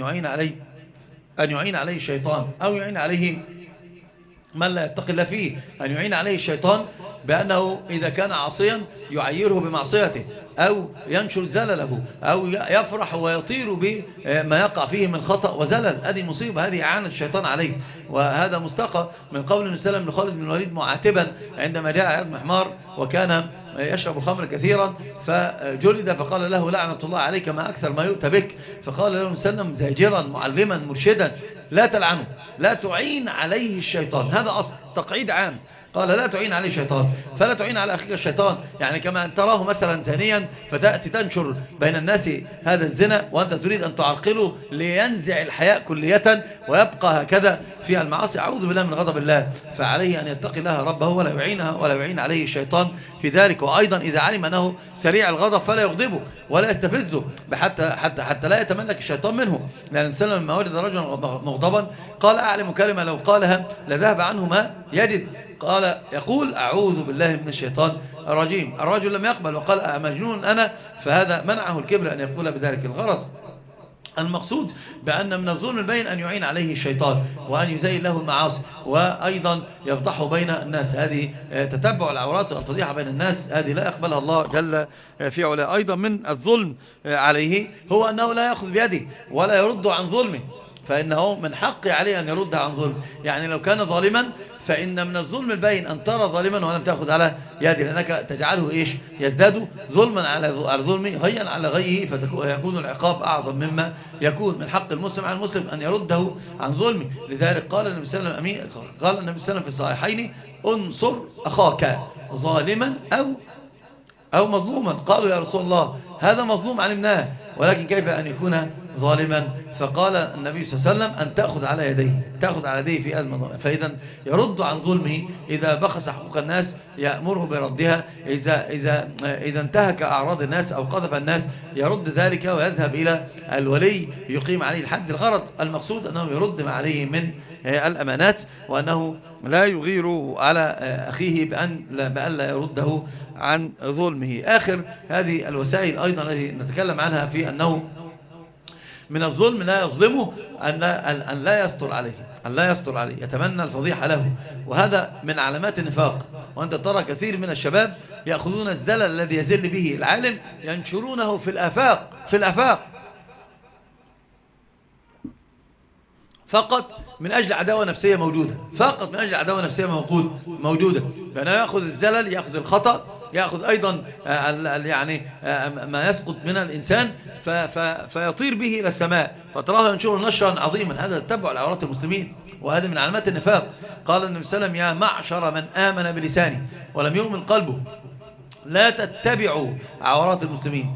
يعين عليه الشيطان، أو يعين عليه من لا يتقي الله فيه، أن يعين عليه الشيطان بأنه إذا كان عاصيا يعيره بمعصيته، أو ينشر زلله، أو يفرح ويطير بما يقع فيه من خطأ وزلل. هذه مصيبة، هذه إعانة الشيطان عليه. وهذا مستقى من قول النبي صلى الله عليه وسلم لخالد بن الوليد معاتبا عندما جاء عياض بن حمار وكان يشرب الخمر كثيرا فجلد، فقال له لعنة الله عليك ما أكثر ما يؤتى بك. فقال له النبي صلى الله عليه وسلم زاجرا معلما مرشدا لا تلعنه، لا تعين عليه الشيطان. هذا أصل تقعيد عام، قال لا تعين عليه الشيطان، فلا تعين على أخيك الشيطان. يعني كما أن تراه مثلا زانيا فتأتي تنشر بين الناس هذا الزنا، وأنت تريد أن تعرقله لينزع الحياء كلية ويبقى هكذا في المعاصي، أعوذ بالله من غضب الله. فعليه أن يتقي الله ربه ولا يعينها ولا يعين عليه الشيطان في ذلك. وأيضا إذا علم أنه سريع الغضب فلا يغضبه ولا يستفزه حتى لا يتملك الشيطان منه. لأن السلام لما وجد رجلا مغضبا قال أعلم كلمة لو قالها لذهب عنه ما يجد، قال يقول أعوذ بالله من الشيطان الرجيم. الرجل لم يقبل وقال مجنون أنا، فهذا منعه الكبر أن يقول بذلك. الغرض المقصود بأن من الظلم البين أن يعين عليه الشيطان وأن يزين له المعاصي، وأيضا يفضحه بين الناس. هذه تتبع العورات والفضيحة بين الناس، هذه لا يقبلها الله جل في علاه. أيضا من الظلم عليه هو أنه لا يأخذ بيده ولا يرد عن ظلمه، فإنه من حقه عليه أن يرد عن ظلمه. يعني لو كان ظالما فإن من الظلم البين أن ترى ظالما ولم تأخذ على يده، لأنك تجعله إيش يزداد ظلما على ظلمه غيا على غيه، فيكون العقاب أعظم مما يكون. من حق المسلم على المسلم أن يرده عن ظلمه. لذلك قال النبي صلى الله عليه وسلم في الصحيحين انصر أخاك ظالما أو مظلوما. قالوا يا رسول الله هذا مظلوم علمناه، ولكن كيف أن يكون ظالما؟ فقال النبي صلى الله عليه وسلم أن تأخذ على يديه في المظالم. فإذا يرد عن ظلمه إذا بخس حقوق الناس يأمره بردها، إذا انتهك أعراض الناس أو قذف الناس يرد ذلك ويذهب إلى الولي يقيم عليه الحد. الغرض المقصود أنه يرد ما عليه من الأمانات، وأنه لا يغير على أخيه بأن لا يرده عن ظلمه. آخر هذه الوسائل أيضا التي نتكلم عنها في أنه من الظلم لا يظلمه أن لا يستر عليه، أن لا يستر عليه، يتمنى الفضيحة له، وهذا من علامات النفاق. وأنت ترى كثير من الشباب يأخذون الزلل الذي يزل به العالم ينشرونه في الآفاق فقط من أجل عداوة نفسية موجودة، فقط من أجل عداوة نفسية موجودة، فأنه يأخذ الزلل، يأخذ الخطأ، يأخذ أيضا يعني ما يسقط من الإنسان فيطير به إلى السماء، فتراه ينشر نشرا عظيما. هذا تتبع العورات المسلمين، وهذا من علامات النفاق. قال النبي صلى الله عليه وسلم: يا معشر من آمن بلسانه ولم يؤمن قلبه لا تتبعوا عورات المسلمين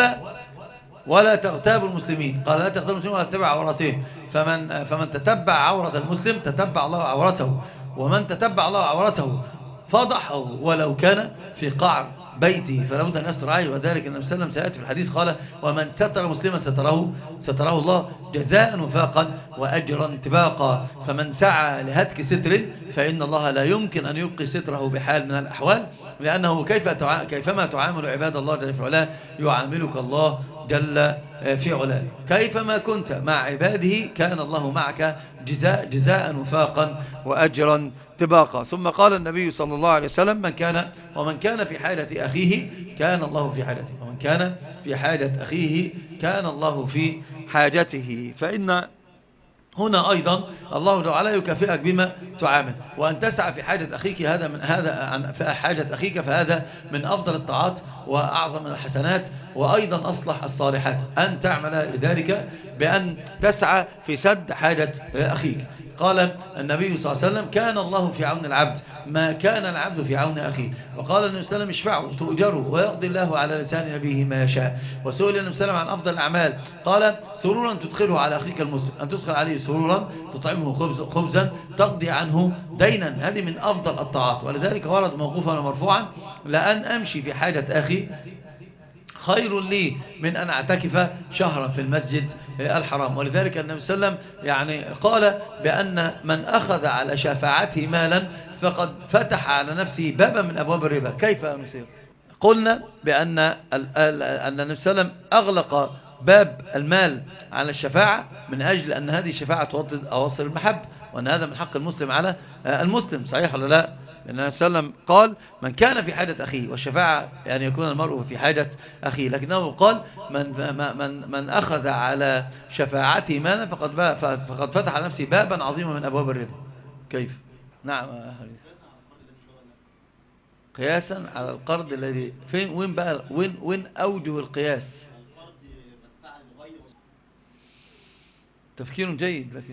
ولا تغتابوا المسلمين. قال: لا تغتابوا المسلمين ولا تتبع عوراتهم. فمن تتبع عورة المسلم تتبع الله عورته، ومن تتبع الله عورته فضحه ولو كان في قعر بيته، فلا بد أن يستر عليه. وذلك النبي صلى الله عليه وسلم سيأتي في الحديث قال: ومن ستر مسلما ستره الله جزاء وفاقا وأجرا تباقا. فمن سعى لهتك ستر فإن الله لا يمكن أن يبقي ستره بحال من الأحوال، لأنه كيفما تعامل عباد الله جل في علاه يعاملك الله جل في علاه. كيفما كنت مع عباده كان الله معك جزاء وفاقا وأجرا تباقا. ثم قال النبي صلى الله عليه وسلم: ومن كان في حاجة أخيه كان الله في حاجته، ومن كان في حاجة أخيه كان الله في حاجته. فإن هنا أيضا الله تعالى يكافئك بما تعامل، وأن تسعى في حاجة أخيك في حاجة أخيك، فهذا من أفضل الطاعات وأعظم الحسنات، وأيضا أصلح الصالحات أن تعمل ذلك بأن تسعى في سد حاجة أخيك. قال النبي صلى الله عليه وسلم: كان الله في عون العبد ما كان العبد في عون أخيه. وقال النبي صلى الله عليه وسلم: اشفعوا تؤجروا ويقضي الله على لسان نبيه ما يشاء. وسئل النبي صلى الله عليه وسلم عن أفضل الأعمال قال: سرورا تدخله على أخيك المسلم، أن تدخل عليه سرورا، تطعمه خبزا، تقضي عنه دينا. هذه من أفضل الطاعات. ولذلك ورد موقوفا ومرفوعا: لأن أمشي في حاجة أخي خير لي من أن أعتكف شهرا في المسجد الحرام. ولذلك النبي صلى الله عليه وسلم يعني قال بأن من أخذ على شفاعته مالا فقد فتح على نفسه بابا من أبواب الربا. كيف نصير؟ قلنا بأن النبي صلى الله عليه وسلم أغلق باب المال على الشفاعة من أجل أن هذه الشفاعة توطد أواصر المحب، وأن هذا من حق المسلم على المسلم. صحيح ولا لا؟ النبي صلى الله عليه وسلم قال: من كان في حاجة أخيه، والشفاعة يعني يكون المرء في حاجة أخيه، لكنه قال: من أخذ على شفاعته مالا فقد فتح على نفسه بابا عظيما من أبواب الربا. كيف؟ نعم. قياسا على القرض الذي وين بقى وين أوجه القياس؟ تفكير جيد، لكن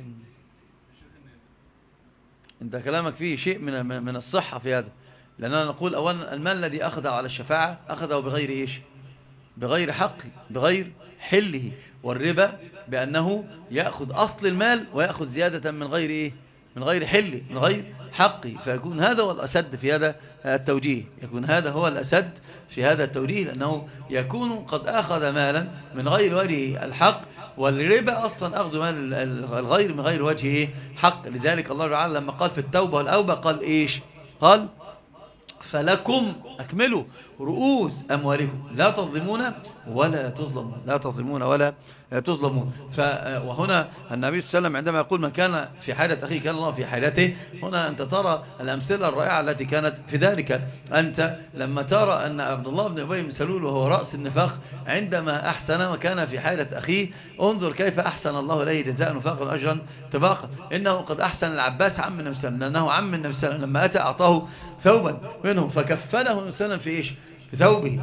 انت كلامك فيه شيء من الصحة في هذا، لأننا نقول أولا المال الذي أخذه على الشفاعة أخذه بغير إيش؟ بغير حقه، بغير حله. والربا بأنه يأخذ أصل المال ويأخذ زيادة من غير إيه؟ من غير حله، من غير حقه. فيكون هذا هو الأسد في هذا التوجيه، يكون هذا هو الأسد في هذا التوجيه، لأنه يكون قد أخذ مالا من غير وجه الحق، والربا أصلا أخذ مال الغير من غير وجه حق. لذلك الله تعالى لما قال في التوبة والأوبة قال إيش؟ قال: فلكم أكملوا رؤوس أموالكم لا تظلمون ولا تظلمون، لا تظلمون ولا تظلمون. وهنا النبي صلى الله عليه وسلم عندما يقول: من كان في حاجة أخيه كان الله في حاجته، هنا أنت ترى الأمثلة الرائعة التي كانت في ذلك. أنت لما ترى أن عبد الله بن أبي بن سلول وهو رأس النفاق عندما أحسن وكان في حاجة أخيه، انظر كيف أحسن الله إليه جزاء وفاقا أجرا تباقا. إنه قد أحسن العباس عم النبي صلى الله عليه وسلم، لأنه عم النبي صلى الله عليه وسلم، لما أتى أعطاه ثوبا منه فكفنه النبي صلى الله عليه وسلم في إيش؟ في ثوبه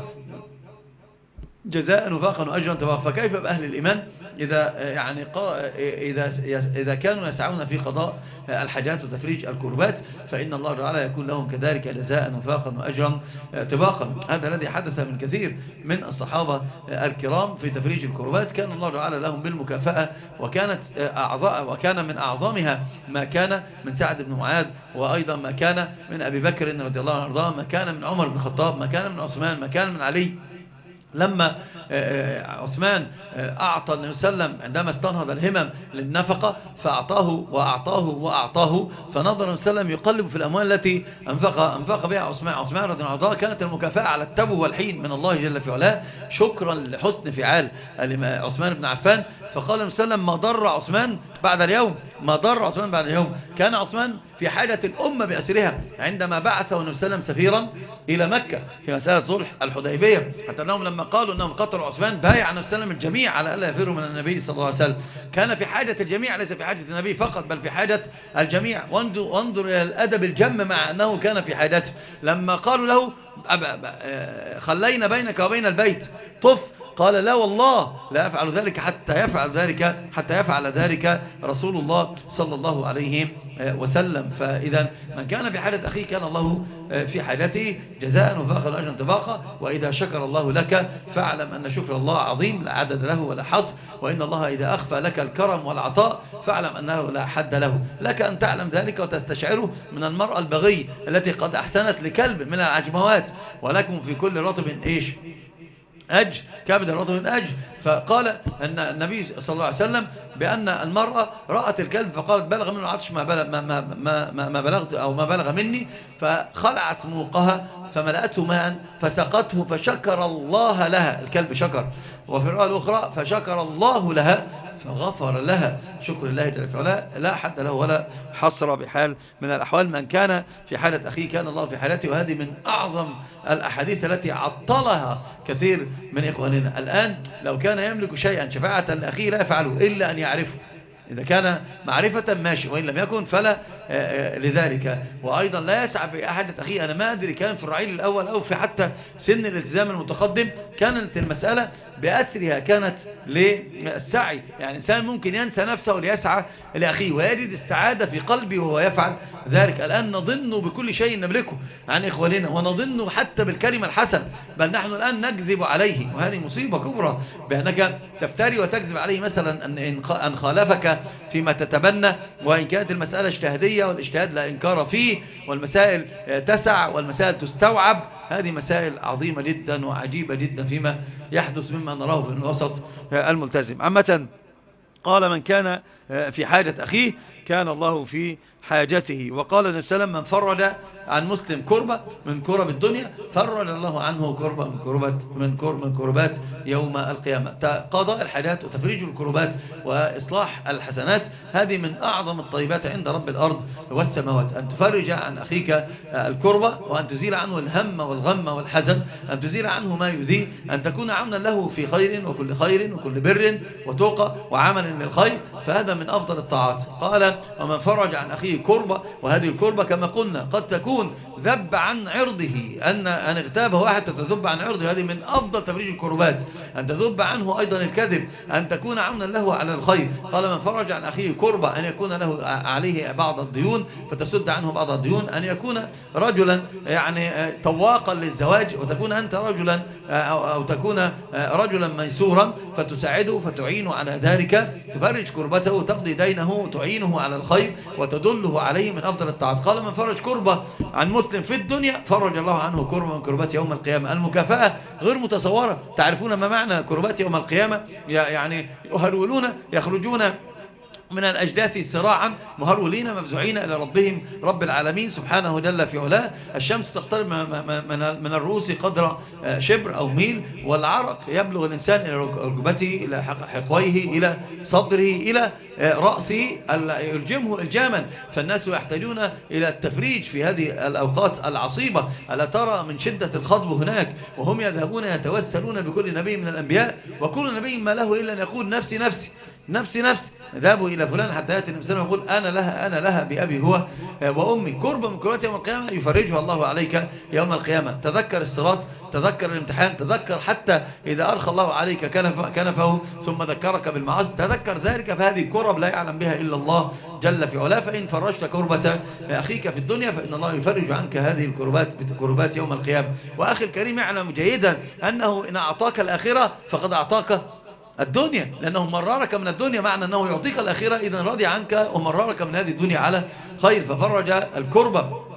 جزاء وفاقا وأجرا تباقا. فكيف بأهل الإيمان إذا كانوا يسعون في قضاء الحاجات وتفريج الكربات، فإن الله تعالى يكون لهم كذلك جزاء وفاقا وأجرا تباقا. هذا الذي حدث من كثير من الصحابة الكرام في تفريج الكربات، كان الله تعالى لهم بالمكافأة، وكان من أعظمها ما كان من سعد بن معاذ، وأيضا ما كان من أبي بكر رضي الله عنه وارضاه، ما كان من عمر بن الخطاب، ما كان من عثمان، ما كان من علي. لما عثمان أعطى النبي صلى الله عليه وسلم عندما استنهض الهمم للنفقة فأعطاه وأعطاه وأعطاه، فنظر النبي صلى الله عليه وسلم يقلب في الأموال التي أنفق بها عثمان رضي الله عنه. كانت المكافأة على التبو والحين من الله جل في علاه شكرا لحسن فعال عثمان بن عفان. فقال النبي صلى الله عليه وسلم ما ضر عثمان بعد اليوم، ما ضر عثمان بعد اليوم. كان عثمان في حاجة الأمة بأسرها عندما بعثه النبي صلى الله عليه وسلم سفيرا إلى مكة في مسألة صلح الحديبية، حتى أنهم لما قالوا أنهم قتلوا عثمان بايع النبي صلى الله عليه وسلم الجميع على ألا يفروا من النبي صلى الله عليه وسلم. كان في حاجة الجميع، ليس في حاجة النبي فقط بل في حاجة الجميع. وانظر إلى الأدب الجم مع أنه كان في حاجته. لما قالوا له خلينا بينك وبين البيت طف، قال لا والله لا أفعل ذلك حتى يفعل ذلك رسول الله صلى الله عليه وسلم. فإذا من كان في حاجة أخيه كان الله في حاجته جزاء وفاق الأجر انطباقا. وإذا شكر الله لك فاعلم أن شكر الله عظيم لا عدد له ولا حصر، وإن الله إذا أخفى لك الكرم والعطاء فاعلم أنه لا حد له. لك أن تعلم ذلك وتستشعره من المرأة البغي التي قد أحسنت لكلب من العجموات، ولكم في كل رطب إيش أج كبد الرطب أج. فقال أن النبي صلى الله عليه وسلم بأن المرأة رأت الكلب فقالت بلغ منه العطش ما بلغت أو ما بلغ مني، فخلعت موقها فملأته ماء فسقته فشكر الله لها، الكلب شكر. وفي الرواية الأخرى فشكر الله لها فغفر لها. شكر الله جل وعلا لا حد له ولا حصر بحال من الأحوال. من كان في حالة أخيه كان الله في حالته. وهذه من أعظم الأحاديث التي عطلها كثير من إخواننا الآن. لو كان يملك شيئا شفاعة لأخيه لا يفعله إلا أن يعرفه، إذا كان معرفة ماشي، وإن لم يكن فلا لذلك. وأيضا لا يسعى بأحد أخيه. أنا ما أدري كان في الرعيل الأول أو في حتى سن الالتزام المتقدم كانت المسألة بأسرها كانت للسعي. يعني إنسان ممكن ينسى نفسه ليسعى لأخيه ويجد السعادة في قلبه وهو يفعل ذلك. الآن نظن بكل شيء نملكه عن إخواننا، ونظن حتى بالكلمة الحسنة، بل نحن الآن نكذب عليه، وهذه مصيبة كبرى بأنك تفتري وتكذب عليه مثلا أن خالفك فيما تتبنى، وإن كانت المسألة اجتهادية والاجتهاد لا إنكار فيه، والمسائل تسع والمسائل تستوعب. هذه مسائل عظيمة جدا وعجيبة جدا فيما يحدث مما نراه في الوسط الملتزم. عامة قال من كان في حاجة أخيه كان الله في حاجته. وقال النبي صلى الله عليه وسلم من فرج عن مسلم كربة من كرب الدنيا فرج الله عنه كربة من كربات يوم القيامة. قضاء الحاجات وتفريج الكربات وإصلاح الحسنات هذه من أعظم الطيبات عند رب الأرض والسماوات. أن تفرج عن أخيك الكربة وأن تزيل عنه الهم والغم والحزن، أن تزيل عنه ما يذيه، أن تكون عونا له في خير وكل بر وتوقى وعمل للخير، فهذا من أفضل الطاعات. قال ومن فرج عن أخيه كربة، وهذه الكربة كما قلنا قد تكون ذب عن عرضه، أن اغتابه واحد تذب عن عرضه، هذه من أفضل تفريج الكربات. أن تذب عنه أيضا الكذب، أن تكون عونا له على الخير. قال من فرج عن أخيه كربة أن يكون له عليه بعض الديون فتسد عنه بعض الديون، أن يكون رجلا يعني طواقا للزواج وتكون أنت رجلا أو تكون رجلا ميسورا فتساعده فتعينه على ذلك، تفرج كربته تقضي دينه تعينه على الخير وتدله عليه، من أفضل الطاعات. قال من فرج كربة عن مسلم في الدنيا فرج الله عنه كربة من كربات يوم القيامة. المكافأة غير متصورة. تعرفون ما معنى كربات يوم القيامة؟ يعني يهرولون يخرجون من الأجداث سراعا مهرولين مفزوعين إلى ربهم رب العالمين سبحانه جل في علاه. الشمس تقترب من الرؤوس قدر شبر أو ميل، والعرق يبلغ الإنسان إلى ركبته إلى حقويه إلى صدره إلى رأسه يلجمه الجاما. فالناس يحتاجون إلى التفريج في هذه الأوقات العصيبة. ألا ترى من شدة الخطب هناك وهم يذهبون يتوسلون بكل نبي من الأنبياء، وكل نبي ما له إلا أن يقول نفسي نفسي نفسي نفسي، ذهبوا إلى فلان حتى يأتي النبي صلى الله عليه وسلم يقول أنا لها بأبي هو وأمي. كربة من كربات يوم القيامة يفرجها الله عليك يوم القيامة. تذكر الصراط، تذكر الامتحان، تذكر حتى إذا أرخى الله عليك كنفه ثم ذكرك بالمعاصي، تذكر ذلك. فهذه كرب لا يعلم بها إلا الله جل في علاه. فإن فرجت كربة أخيك في الدنيا فإن الله يفرج عنك هذه الكربات يوم القيامة. وأخي الكريم يعلم جيدا أنه إن أعطاك الآخرة فقد أعطاك الدنيا، لأنه مررك من الدنيا، معنى أنه يعطيك الآخرة إذن رضي عنك ومررك من هذه الدنيا على خير. ففرج الكربة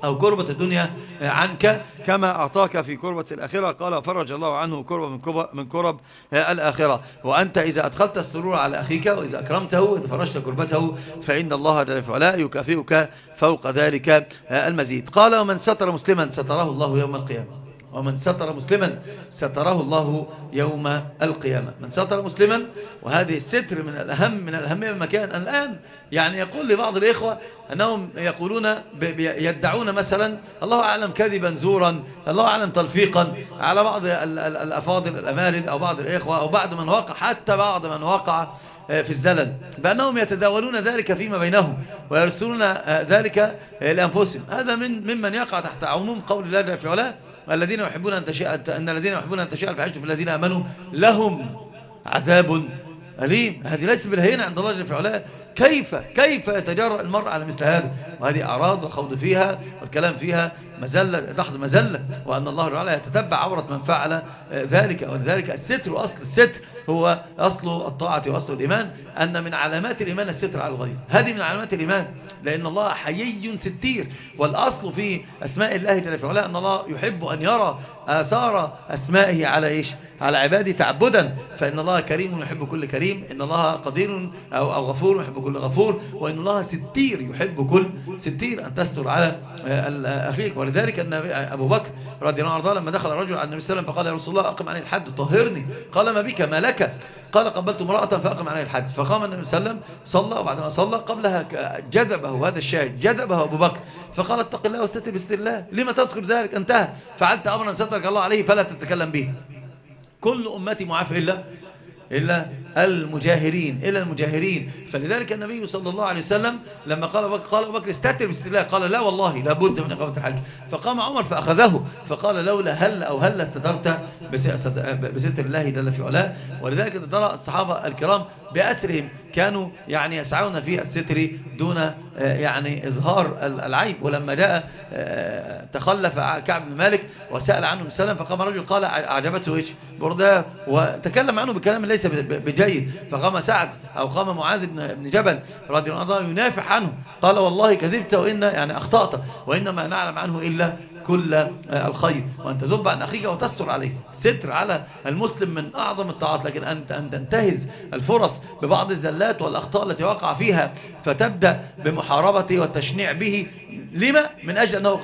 أو كربة الدنيا عنك كما أعطاك في كربة الآخرة. قال فرج الله عنه كربة من كرب الآخرة. وأنت إذا أدخلت السرور على أخيك وإذا أكرمته وإذا فرجت كربته فإن الله جل وعلا يكافئك فوق ذلك المزيد. قال ومن ستر مسلما ستره الله يوم القيامة. ومن ستر مسلما ستره الله يوم القيامة. من ستر مسلما، وهذه الستر من الأهمية بمكان. الآن يعني يقول لبعض الإخوة أنهم يقولون يدعون مثلا الله أعلم كذبا زورا، الله أعلم تلفيقا على بعض الأفاضل الأمارد أو بعض الإخوة أو بعض من وقع، حتى بعض من وقع في الزلل، بأنهم يتداولون ذلك فيما بينهم ويرسلون ذلك لأنفسهم. هذا ممن يقع تحت عموم قول الله جل وعلا الذين يحبون أن تشاء الفاحشة في الذين آمنوا لهم عذاب أليم. هذه ليس بالهينة عند الله جل وعلا. كيف يتجرأ المرء على مثل هذا؟ وهذه أعراض والخوض فيها والكلام فيها مزلة تحت مزلة، وأن الله تعالى يتتبع عورة من فعل ذلك. ولذلك الستر وأصل الستر هو أصل الطاعة وأصل الإيمان، أن من علامات الإيمان الستر على الغير. هذه من علامات الإيمان، لأن الله حيي ستير. والأصل في أسماء الله جل وعلا أن الله يحب أن يرى آثار أسمائه على إيش؟ على عباده تعبدا. فإن الله كريم يحب كل كريم، إن الله قدير أو غفور يحب كل غفور، وإن الله ستير يحب كل ستير، أن تستر على أخيك. ولذلك أن أبو بكر رضي الله عنه لما دخل الرجل على النبي صلى الله عليه وسلم فقال يا رسول الله أقم عني الحد طهرني. قال ما بك ما لك؟ قال قبلت امرأة فأقم عني الحد. فقام النبي صلى الله عليه وسلم صلى، وبعدما صلى قبلها جذبه هذا الشاهد، جذبه أبو بكر فقال اتق الله واستتر بستر الله، لما تذكر ذلك؟ انتهى، فعلت أمرا سترك الله عليه فلا تتكلم به. كل أمتي معاف إلا المجاهرين. فلذلك النبي صلى الله عليه وسلم لما قال أبو بكر استتر بستر الله، قال لا والله لابد من إقامة الحج. فقام عمر فأخذه فقال لولا هل استترت بستر الله جل في علاه. ولذلك ترى الصحابة الكرام بأسرهم كانوا يعني يسعون في الستر دون يعني إظهار العيب. ولما جاء تخلف كعب بن مالك وسأل عنه السلام، فقام رجل قال أعجبته إيش برداه، وتكلم عنه بكلام ليس بجيد. فقام سعد أو قام معاذ بن جبل رضي الله عنه ينافح عنه، قال والله كذبت وإن يعني أخطأت، وإنما نعلم عنه إلا كل الخير، وأن تذب عن أخيك وتستر عليه. ستر على المسلم من أعظم الطاعات، لكن أن تنتهز الفرص ببعض الزلات والأخطاء التي وقع فيها فتبدأ بمحاربته والتشنيع به. لما؟ من أجل أنه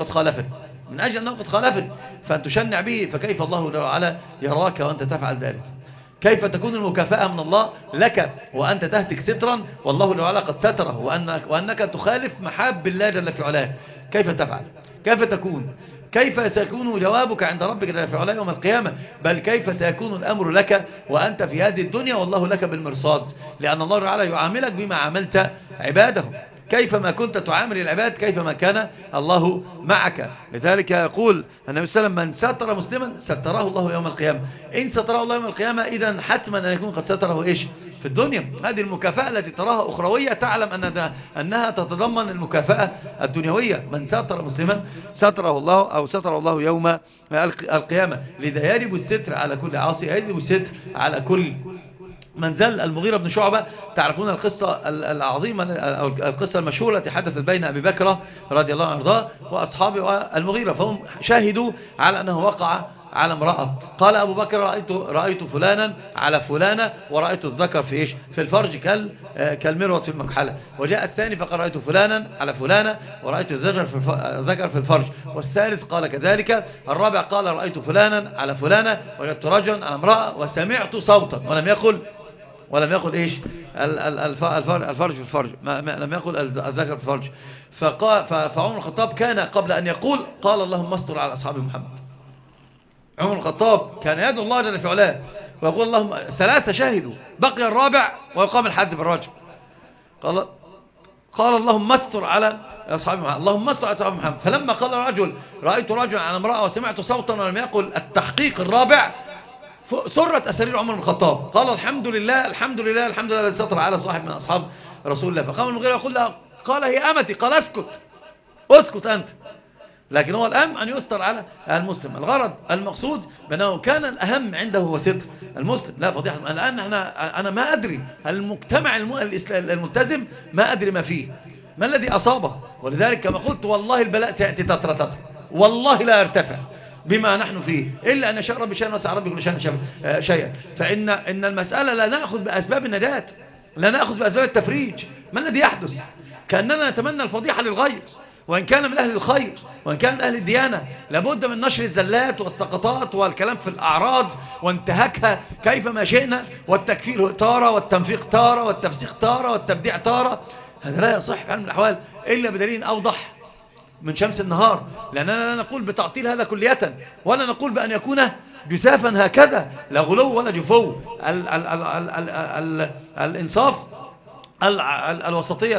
قد خالفت فأن تشنع به. فكيف الله تعالى يراك وأنت تفعل ذلك؟ كيف تكون المكافأة من الله لك وأنت تهتك سترا والله تعالى قد ستره، وأنك تخالف محاب الله جل في علاه؟ كيف تفعل؟ كيف سيكون جوابك عند ربك جل في علاه يوم القيامة؟ بل كيف سيكون الأمر لك وأنت في هذه الدنيا والله لك بالمرصاد؟ لأن الله تعالى يعاملك بما عملت عباده. كيفما كنت تعامل العباد كيفما كان الله معك. لذلك يقول النبي صلى الله عليه وسلم من ستر مسلما ستره الله يوم القيامة. إن ستره الله يوم القيامة إذن حتما أن يكون قد ستره إيش في الدنيا. هذه المكافأة التي تراها أخروية تعلم أنها تتضمن المكافأة الدنيوية. من ستر مسلما ستره الله أو ستر الله يوم القيامة. لذا يجب الستر على كل عاصي، يجب الستر على كل من زل. المغيرة بن شعبة تعرفون القصة العظيمة أو القصة المشهورة التي حدثت بين أبي بكر رضي الله عنه وأصحابه والمغيرة، فهم شاهدوا على أنه وقع على امرأة. قال أبو بكر رأيت فلانا على فلانة ورأيت الذكر في إيش في الفرج كالمروة في المكحلة. وجاء الثاني فقال رأيت فلانا على فلانة ورأيت الذكر في الفرج. والثالث قال كذلك. الرابع قال رأيت فلانا على فلانة وجدت رجلا على امرأة وسمعت صوتا، ولم يقل إيش الفرج في الفرج، لم يقل الذكر في الفرج. فعمر الخطاب كان قبل أن يقول قال اللهم استر على أصحاب محمد. عمر الخطاب كان يدعو الله جل في علاه ويقول اللهم، ثلاثة شاهدوا بقي الرابع ويقام الحد بالرجل. قال اللهم استر على أصحاب محمد، اللهم استر على أصحاب محمد. فلما قال رجل رأيت رجلا على امرأة وسمعت صوتا ولم يقل التحقيق الرابع سرت أسرير عمر بن الخطاب. قال الحمد لله الذي ستر على صاحب من أصحاب رسول الله. فقام المغيرة يقول لها قال هي أمتي. قال اسكت أنت. لكن هو الأهم أن يستر على المسلم. الغرض المقصود بأنه كان الأهم عنده هو ستر المسلم. لا فضيحة. الآن أنا ما أدري المجتمع الملتزم ما أدري ما فيه. ما الذي أصابه؟ ولذلك كما قلت والله البلاء سيأتي تترى تترى، والله لا يرتفع بما نحن فيه إلا أن يشاء ربي شيئا وسع ربي كل شيئا. فإن المسألة لا نأخذ بأسباب النجاة، لا نأخذ بأسباب التفريج. ما الذي يحدث؟ كأننا نتمنى الفضيحة للغير، وإن كان من أهل الخير وإن كان من أهل الديانة. لابد من نشر الزلات والسقطات والكلام في الأعراض وانتهاكها كيفما شئنا، والتكفير تارة والتنفيق تارة والتفسيق تارة والتبديع تارة. هذا لا يصح في علم الأحوال إلا بدليل أوضح من شمس النهار. لأننا لا نقول بتعطيل هذا كلية، ولا نقول بأن يكون جسافا هكذا، لا غلو ولا جفو. الإنصاف، الوسطية،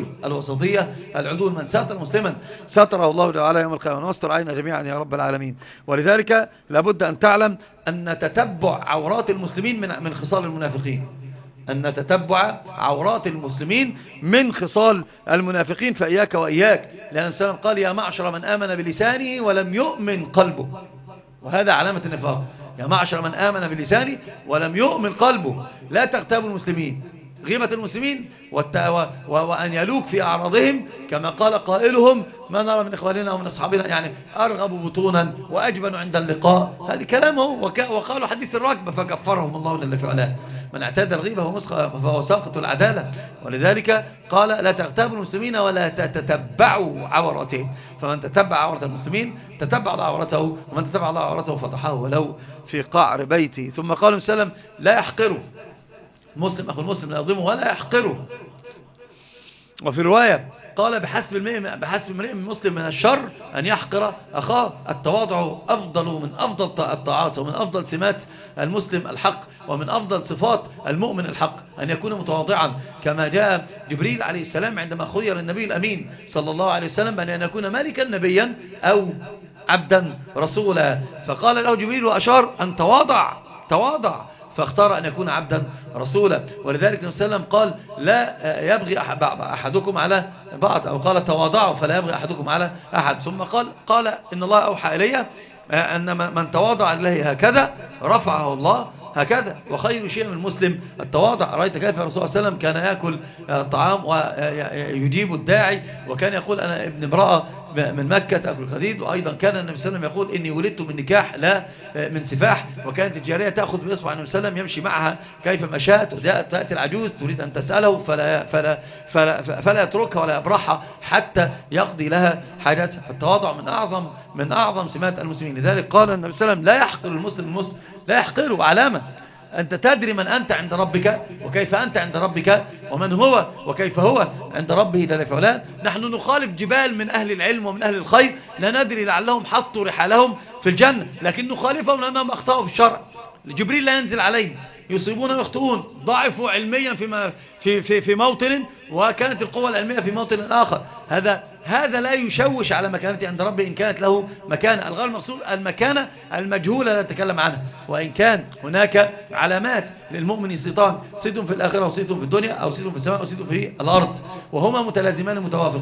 العدول. من ساتر مسلما ستره الله تعالى يوم القيامة، واستر علينا جميعا يا رب العالمين. ولذلك لابد أن تعلم أن تتبع عورات المسلمين من خصال المنافقين، أن نتتبع عورات المسلمين من خصال المنافقين، فإياك وإياك. لأن السلام قال يا معشر من آمن بلسانه ولم يؤمن قلبه، وهذا علامة النفاق. يا معشر من آمن بلسانه ولم يؤمن قلبه. لا تغتابوا المسلمين، غيبة المسلمين وأن يلوك في أعراضهم، كما قال قائلهم ما نرى من إخواننا ومن أصحابنا يعني أرغب بطونا وأجبن عند اللقاء. هذه كلامه. وقالوا حديث الركبة فكفرهم الله جل في علاه. من اعتاد الغيبة فهو ساقط العدالة. ولذلك قال لا تغتابوا المسلمين ولا تتبعوا عوراتهم. فمن تتبع عورة المسلمين تتبع عورته، ومن تتبع الله عورته فضحه ولو في قعر بيته. ثم قال وسلم لا يحقره مسلم أخو المسلم، لا يظلمه ولا يحقره. وفي رواية قال بحسب امرئ مسلم من الشر أن يحقر أخاه. التواضع أفضل من أفضل الطاعات، ومن أفضل سمات المسلم الحق، ومن أفضل صفات المؤمن الحق أن يكون متواضعا. كما جاء جبريل عليه السلام عندما خير النبي الأمين صلى الله عليه وسلم بأن يكون ملكا نبيا أو عبدا رسولا، فقال له جبريل وأشار أن تواضع، فاختار أن يكون عبدا رسولا. ولذلك النبي صلى الله عليه وسلم قال لا يبغي أحدكم على بعض، أو قال تواضعوا فلا يبغي أحدكم على أحد. ثم قال إن الله أوحى إلي أن من تواضع لله هكذا رفعه الله هكذا. وخير شيء من المسلم التواضع. رأيت كيف الرسول صلى الله عليه وسلم كان يأكل طعام ويجيب الداعي، وكان يقول أنا ابن امرأة من مكة تأكل الخديد. وأيضا كان النبي صلى الله عليه وسلم يقول إني ولدت من نكاح لا من سفاح. وكانت الجارية تأخذ بإصبع النبي صلى الله عليه وسلم يمشي معها كيفما شاءت، وجاءت تأتي العجوز تريد أن تسأله فلا يتركها ولا يبرحها حتى يقضي لها حاجتها. التواضع من أعظم سمات المسلمين. لذلك قال النبي صلى الله عليه وسلم لا يحقر المسلم لا يحقره. علامة أنت تدري من أنت عند ربك وكيف أنت عند ربك، ومن هو وكيف هو عند ربه جل في علاه. نحن نخالف جبال من أهل العلم ومن أهل الخير لا ندري لعلهم حطوا رحالهم في الجنة، لكن نخالفهم لأنهم أخطأوا في الشرع. جبريل لا ينزل عليهم، يصيبون ويخطئون، ضعفوا علميا في موطن، وكانت القوة العلمية في موطن آخر. هذا لا يشوش على مكانته عند ربه إن كانت له مكانة. الغير المقصود المكانة المجهولة لا نتكلم عنها. وإن كان هناك علامات للمؤمن صيتان، صيت في الآخرة وصيت في الدنيا، أو صيت في السماء وصيت في الأرض، وهما متلازمان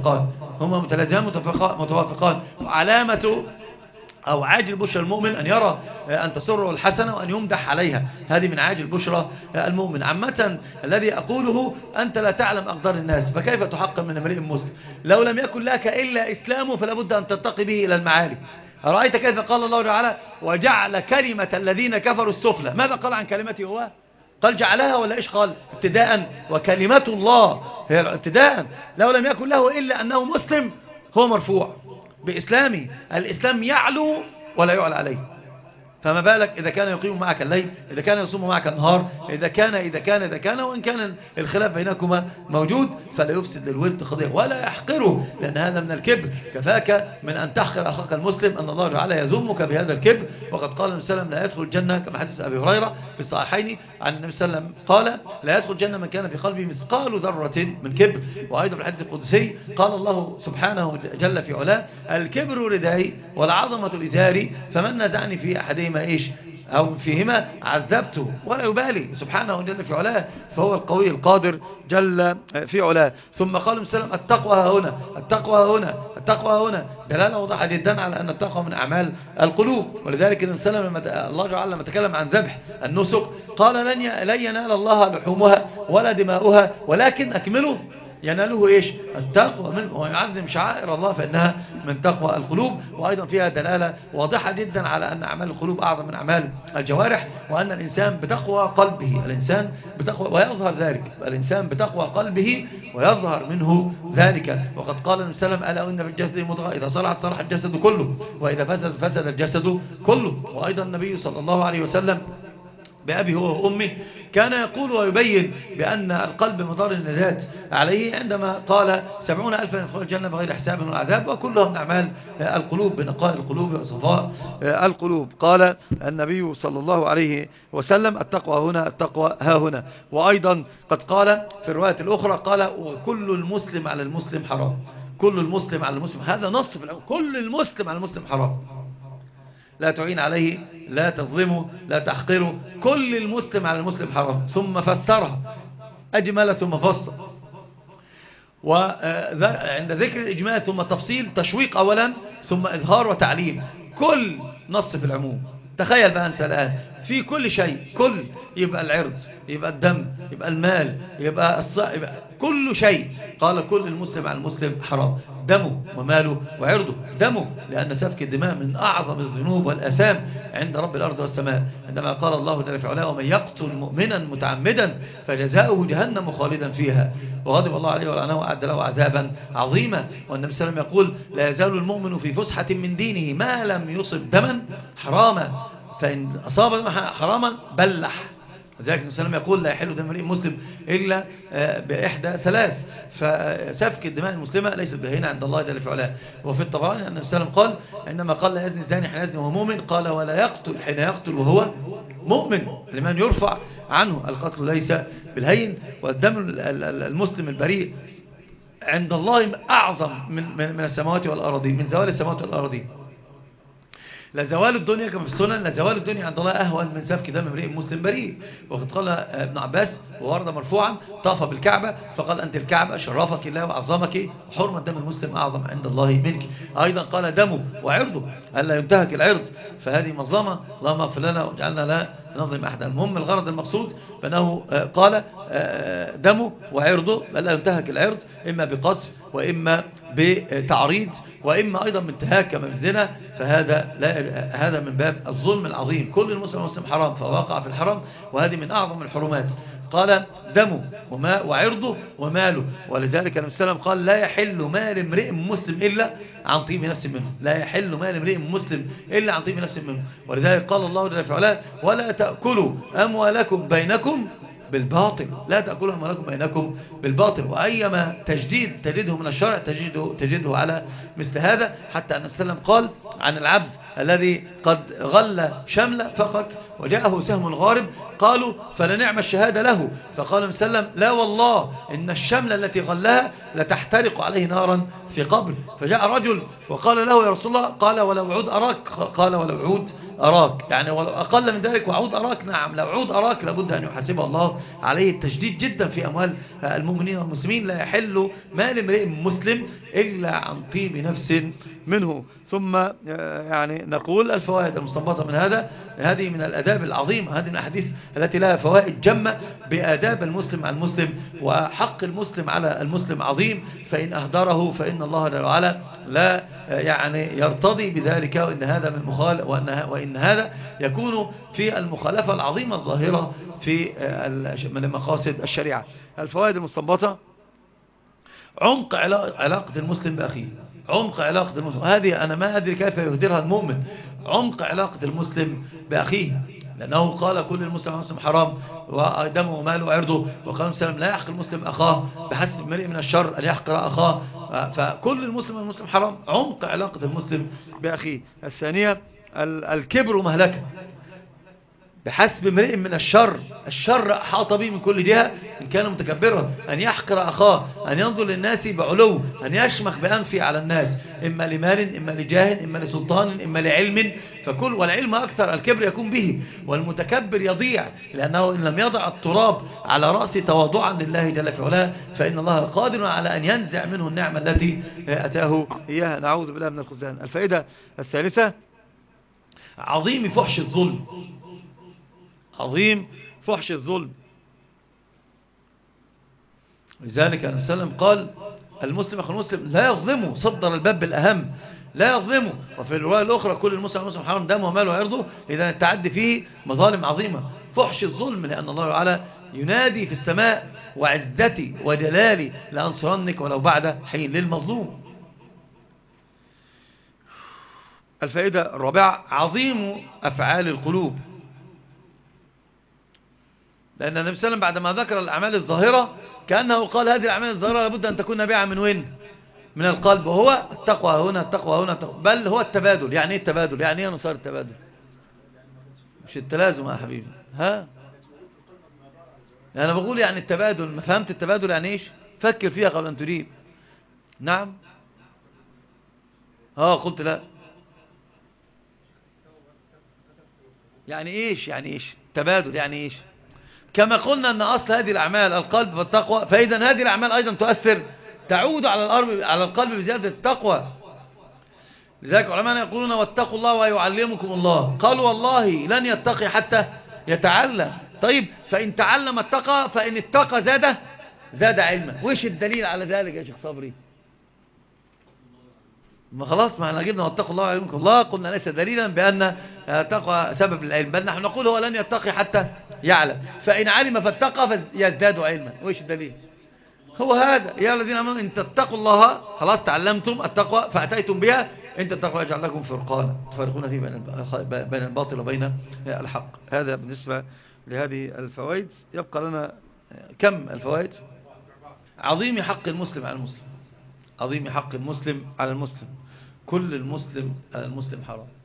متوافقان. علامة أو عاجل بشرى المؤمن أن يرى أن تسره الحسنة وأن يمدح عليها. هذه من عاجل بشرى المؤمن. عامة الذي أقوله أنت لا تعلم أقدار الناس، فكيف تحقق من امرئ مسلم لو لم يكن لك إلا إسلامه؟ فلا بد أن تتقي به إلى المعالي. أرأيت كيف قال الله تعالى وجعل كلمة الذين كفروا السفلى؟ ماذا قال عن كلمته هو؟ قال جعلها ولا إيش قال؟ ابتداء وكلمة الله هي ابتداء. لو لم يكن له إلا أنه مسلم هو مرفوع بإسلامه. الإسلام يعلو ولا يعلى عليه، فما بالك إذا كان يقيم معك الليل، إذا كان يصوم معك النهار، إذا كان وإن كان الخلاف بينكما موجود، فلا يفسد للود قضية ولا يحقره، لأن هذا من الكبر. كفاك من أن تحقر أخاك المسلم أن الله تعالى يذمك بهذا الكبر. وقد قال النبي صلى الله عليه وسلم لا يدخل الجنة، كما حديث أبي هريرة في الصحيحين عن النبي صلى الله عليه وسلم قال لا يدخل الجنة من كان في قلبه مثقال ذرة من كبر. وأيضا في الحديث القدسي قال الله سبحانه جل في علاه الكبر ردائي والعظمة لزاري، فمن نزعني في أحدهما إيش أو فيهما عذبته ولا يبالي سبحانه جل في علاه، فهو القوي القادر جل في علاه. ثم قال وسلم التقوى هنا دلالة واضحة جدا على أن التقوى من أعمال القلوب. ولذلك النبي صلى الله عليه وسلم الله تعالى لما تكلم عن ذبح النسك قال لن ينال الله لحومها ولا دماؤها ولكن أكملوا يناله إيش؟ التقوى منه، ويعظم شعائر الله فإنها من تقوى القلوب. وأيضا فيها دلالة واضحة جدا على أن أعمال القلوب أعظم من أعمال الجوارح، وأن الإنسان بتقوى قلبه، الإنسان بتقوى ويظهر ذلك، الإنسان بتقوى قلبه ويظهر منه ذلك. وقد قال النبي صلى الله عليه وسلم: ألا وإن في الجسد مضغة إذا صلحت صلح الجسد كله، وإذا فسد الجسد كله. وأيضا النبي صلى الله عليه وسلم بأبي هو وأمي كان يقول ويبين بأن القلب مدار النجاة عليه عندما قال 70,000 يدخلون الجنة بغير حساب ولا عذاب، وكلهم من أعمال القلوب، بنقاء القلوب وصفاء القلوب. قال النبي صلى الله عليه وسلم: التقوى هنا، التقوى ها هنا. وأيضا قد قال في الرواية الأخرى قال: وكل المسلم على المسلم حرام. كل المسلم على المسلم، هذا نص في العموم، كل المسلم على المسلم حرام، لا تعين عليه، لا تظلمه، لا تحقره، كل المسلم على المسلم حرام. ثم فسرها أجمل ثم فصل، وعند ذكر الإجمال ثم تفصيل، تشويق أولا ثم إظهار وتعليم، كل نص في العموم. تخيل بقى أنت الآن في كل شيء، كل يبقى العرض، يبقى الدم، يبقى المال، يبقى كل شيء. قال: كل المسلم على المسلم حرام، دمه وماله وعرضه. دمه لأن سفك الدماء من أعظم الذنوب والآثام عند رب الأرض والسماء، عندما قال الله جل في علاه: ومن يقتل مؤمنا متعمدا فجزاؤه جهنم خالدا فيها وغضب الله عليه ولعنه وأعد له عذابا عظيما. والنبي صلى الله عليه وسلم يقول: لا يزال المؤمن في فسحة من دينه ما لم يصب دما حراما، فإن أصاب دما حراما بلح. ذلك النبي صلى الله عليه وسلم يقول: لا يحل دم امرئ مسلم إلا بإحدى ثلاث. فسفك الدماء المسلمة ليست بهينة عند الله جل في علاه. وفي الطبراني أن النبي صلى الله عليه وسلم قال: عندما قال: لا يزني الزاني حين يزني وهو مؤمن، قال: ولا يقتل حين يقتل وهو مؤمن، لمن يرفع عنه القتل ليس بالهين. والدم المسلم البريء عند الله أعظم من السماوات والأراضين، من زوال السماوات والأراضين. لزوال الدنيا كما في السنن، لزوال الدنيا عند الله أهون من سفك دم امرئ مسلم بريء. وقد قال ابن عباس وورد مرفوعا: طاف بالكعبة فقال: أنت الكعبة، شرفك الله وعظمك، حرمة دم المسلم أعظم عند الله منك. أيضا قال: دمه وعرضه، ألا ينتهك العرض، فهذه مظلمة، اللهم اغفر لنا واجعلنا لا نظلم أحدا. المهم الغرض المقصود بأنه قال: دمه وعرضه، ألا ينتهك العرض إما بقذف وإما بتعريض وإما أيضا بانتهاك كما في الزنا، هذا من باب الظلم العظيم. كل المسلم والمسلم حرام، فوقع في الحرام، وهذه من أعظم الحرمات. قال: دمه وعرضه وماله. ولذلك النبي صلى الله عليه وسلم قال: لا يحل مال امرئ مسلم إلا عن طيب نفس منه، لا يحل مال امرئ مسلم إلا عن طيب نفس منه. ولذلك قال الله جل في علاه: ولا تأكلوا أموالكم بينكم بالباطل، لا تأكلوا أموالكم بينكم بالباطل. وأيما تجديد تجده من الشرع تجده على مثل هذا. حتى أن السلام قال عن العبد الذي قد غل شملة فقط وجاءه سهم الغارب، قالوا: فلنعم الشهادة له. فقال النبي صلى الله عليه وسلم: لا والله إن الشملة التي غلها لتحترق عليه نارا في قبر. فجاء رجل وقال له: يا رسول الله، قال: ولو عود أراك؟ قال: ولو عود أراك، يعني ولو أقل من ذلك وعود أراك. نعم، لو عود أراك لابد أن يحاسبه الله عليه. التشديد جدا في أموال المؤمنين والمسلمين. لا يحل مال امرئ مسلم إلا عن طيب نفس منه. ثم يعني نقول الفوائد المستنبطة من هذه من الآداب العظيمة، هذه من الأحاديث التي لها فوائد جمة بآداب المسلم على المسلم، وحق المسلم على المسلم عظيم. فإن أهدره فإن الله جل وعلا لا يعني يرتضي بذلك، وإن هذا يكون في المخالفة العظيمة الظاهرة في من مقاصد الشريعة. الفوائد المستنبطة: عمق علاقة المسلم بأخيه، عمق علاقة المسلم، هذه أنا ما أدري كيف يهدرها المؤمن. عمق علاقة المسلم بأخيه، لأنه قال: كل المسلم المسلم حرام ودمه وماله وعرضه. وقال السلام: لا يحقر المسلم أخاه بحسب امرئ من الشر أن يحقر أخاه. فكل المسلم المسلم حرام. عمق علاقة المسلم بأخيه. الثانية: الكبر مهلكة بحسب امرئ من الشر أحاط به من كل جهة إن كان متكبرا، أن يحقر أخاه، أن ينظر للناس بعلو، أن يشمخ بأنفه على الناس، إما لمال، إما لجاه، إما لسلطان، إما لعلم. والعلم أكثر الكبر يكون به. والمتكبر يضيع، لأنه إن لم يضع التراب على رأسه تواضعا لله جل في علاه فإن الله قادر على أن ينزع منه النعمة التي أتاه إياها. نعوذ بالله من الخذلان. الفائدة الثالثة: عظيم فحش الظلم، عظيم فحش الظلم. لذلك النبي صلى الله عليه وسلم قال المسلم أخو المسلم لا يظلمه، صدر الباب بالأهم، لا يظلمه. وفي الرواية الأخرى كل المسلم المسلم حرام دمه وماله وعرضه، إذا التعدي فيه مظالم عظيمة. فحش الظلم، لأن الله تعالى ينادي في السماء وعزتي وجلالي لأنصرنك ولو بعد حين للمظلوم. الفائدة الرابعة عظيم أفعال القلوب، لأن النبي صلى الله عليه وسلم بعدما ذكر الأعمال الظاهرة كأنه قال هذه الأعمال الظاهرة لابد أن تكون نابعة من وين؟ من القلب. وهو التقوى هنا، التقوى هنا، التقوى. بل هو التبادل. يعني ايه التبادل؟ يعني ايه نصار التبادل؟ مش التلازم يا حبيبي، ها؟ انا بقول يعني التبادل. ما فهمت التبادل يعني ايش؟ فكر فيها قبل ان تجيب. نعم. قلت لا. يعني ايش؟ يعني ايش تبادل؟ يعني ايش؟ كما قلنا ان اصل هذه الاعمال القلب والتقوى، فاذا هذه الاعمال ايضا تؤثر، تعود على القلب بزيادة التقوى. لذلك علماء يقولون واتقوا الله ويعلمكم الله. قالوا والله لن يتقي حتى يتعلم. طيب فإن تعلم اتقى، فإن اتقى زاد علما. وإيش الدليل على ذلك يا شيخ صبري؟ ما خلاص، ما احنا جبنا واتقوا الله ويعلمكم الله، قلنا ليس دليلا بأن التقوى سبب للعلم، بل نحن نقول هو لن يتقي حتى يعلم. فإن علم فاتقى فيزداد علما. وإيش الدليل؟ هو هذا. يا الذين آمنوا إن تتقوا الله، خلاص تعلمتم التقوى فأتيتم بها، إن تتقوا يجعل لكم فرقانا تفرقون فيه بين الباطل وبين الحق. هذا بالنسبة لهذه الفوائد. يبقى لنا كم الفوائد؟ عظيم حق المسلم على المسلم، عظيم حق المسلم على المسلم. كل المسلم على المسلم حرام.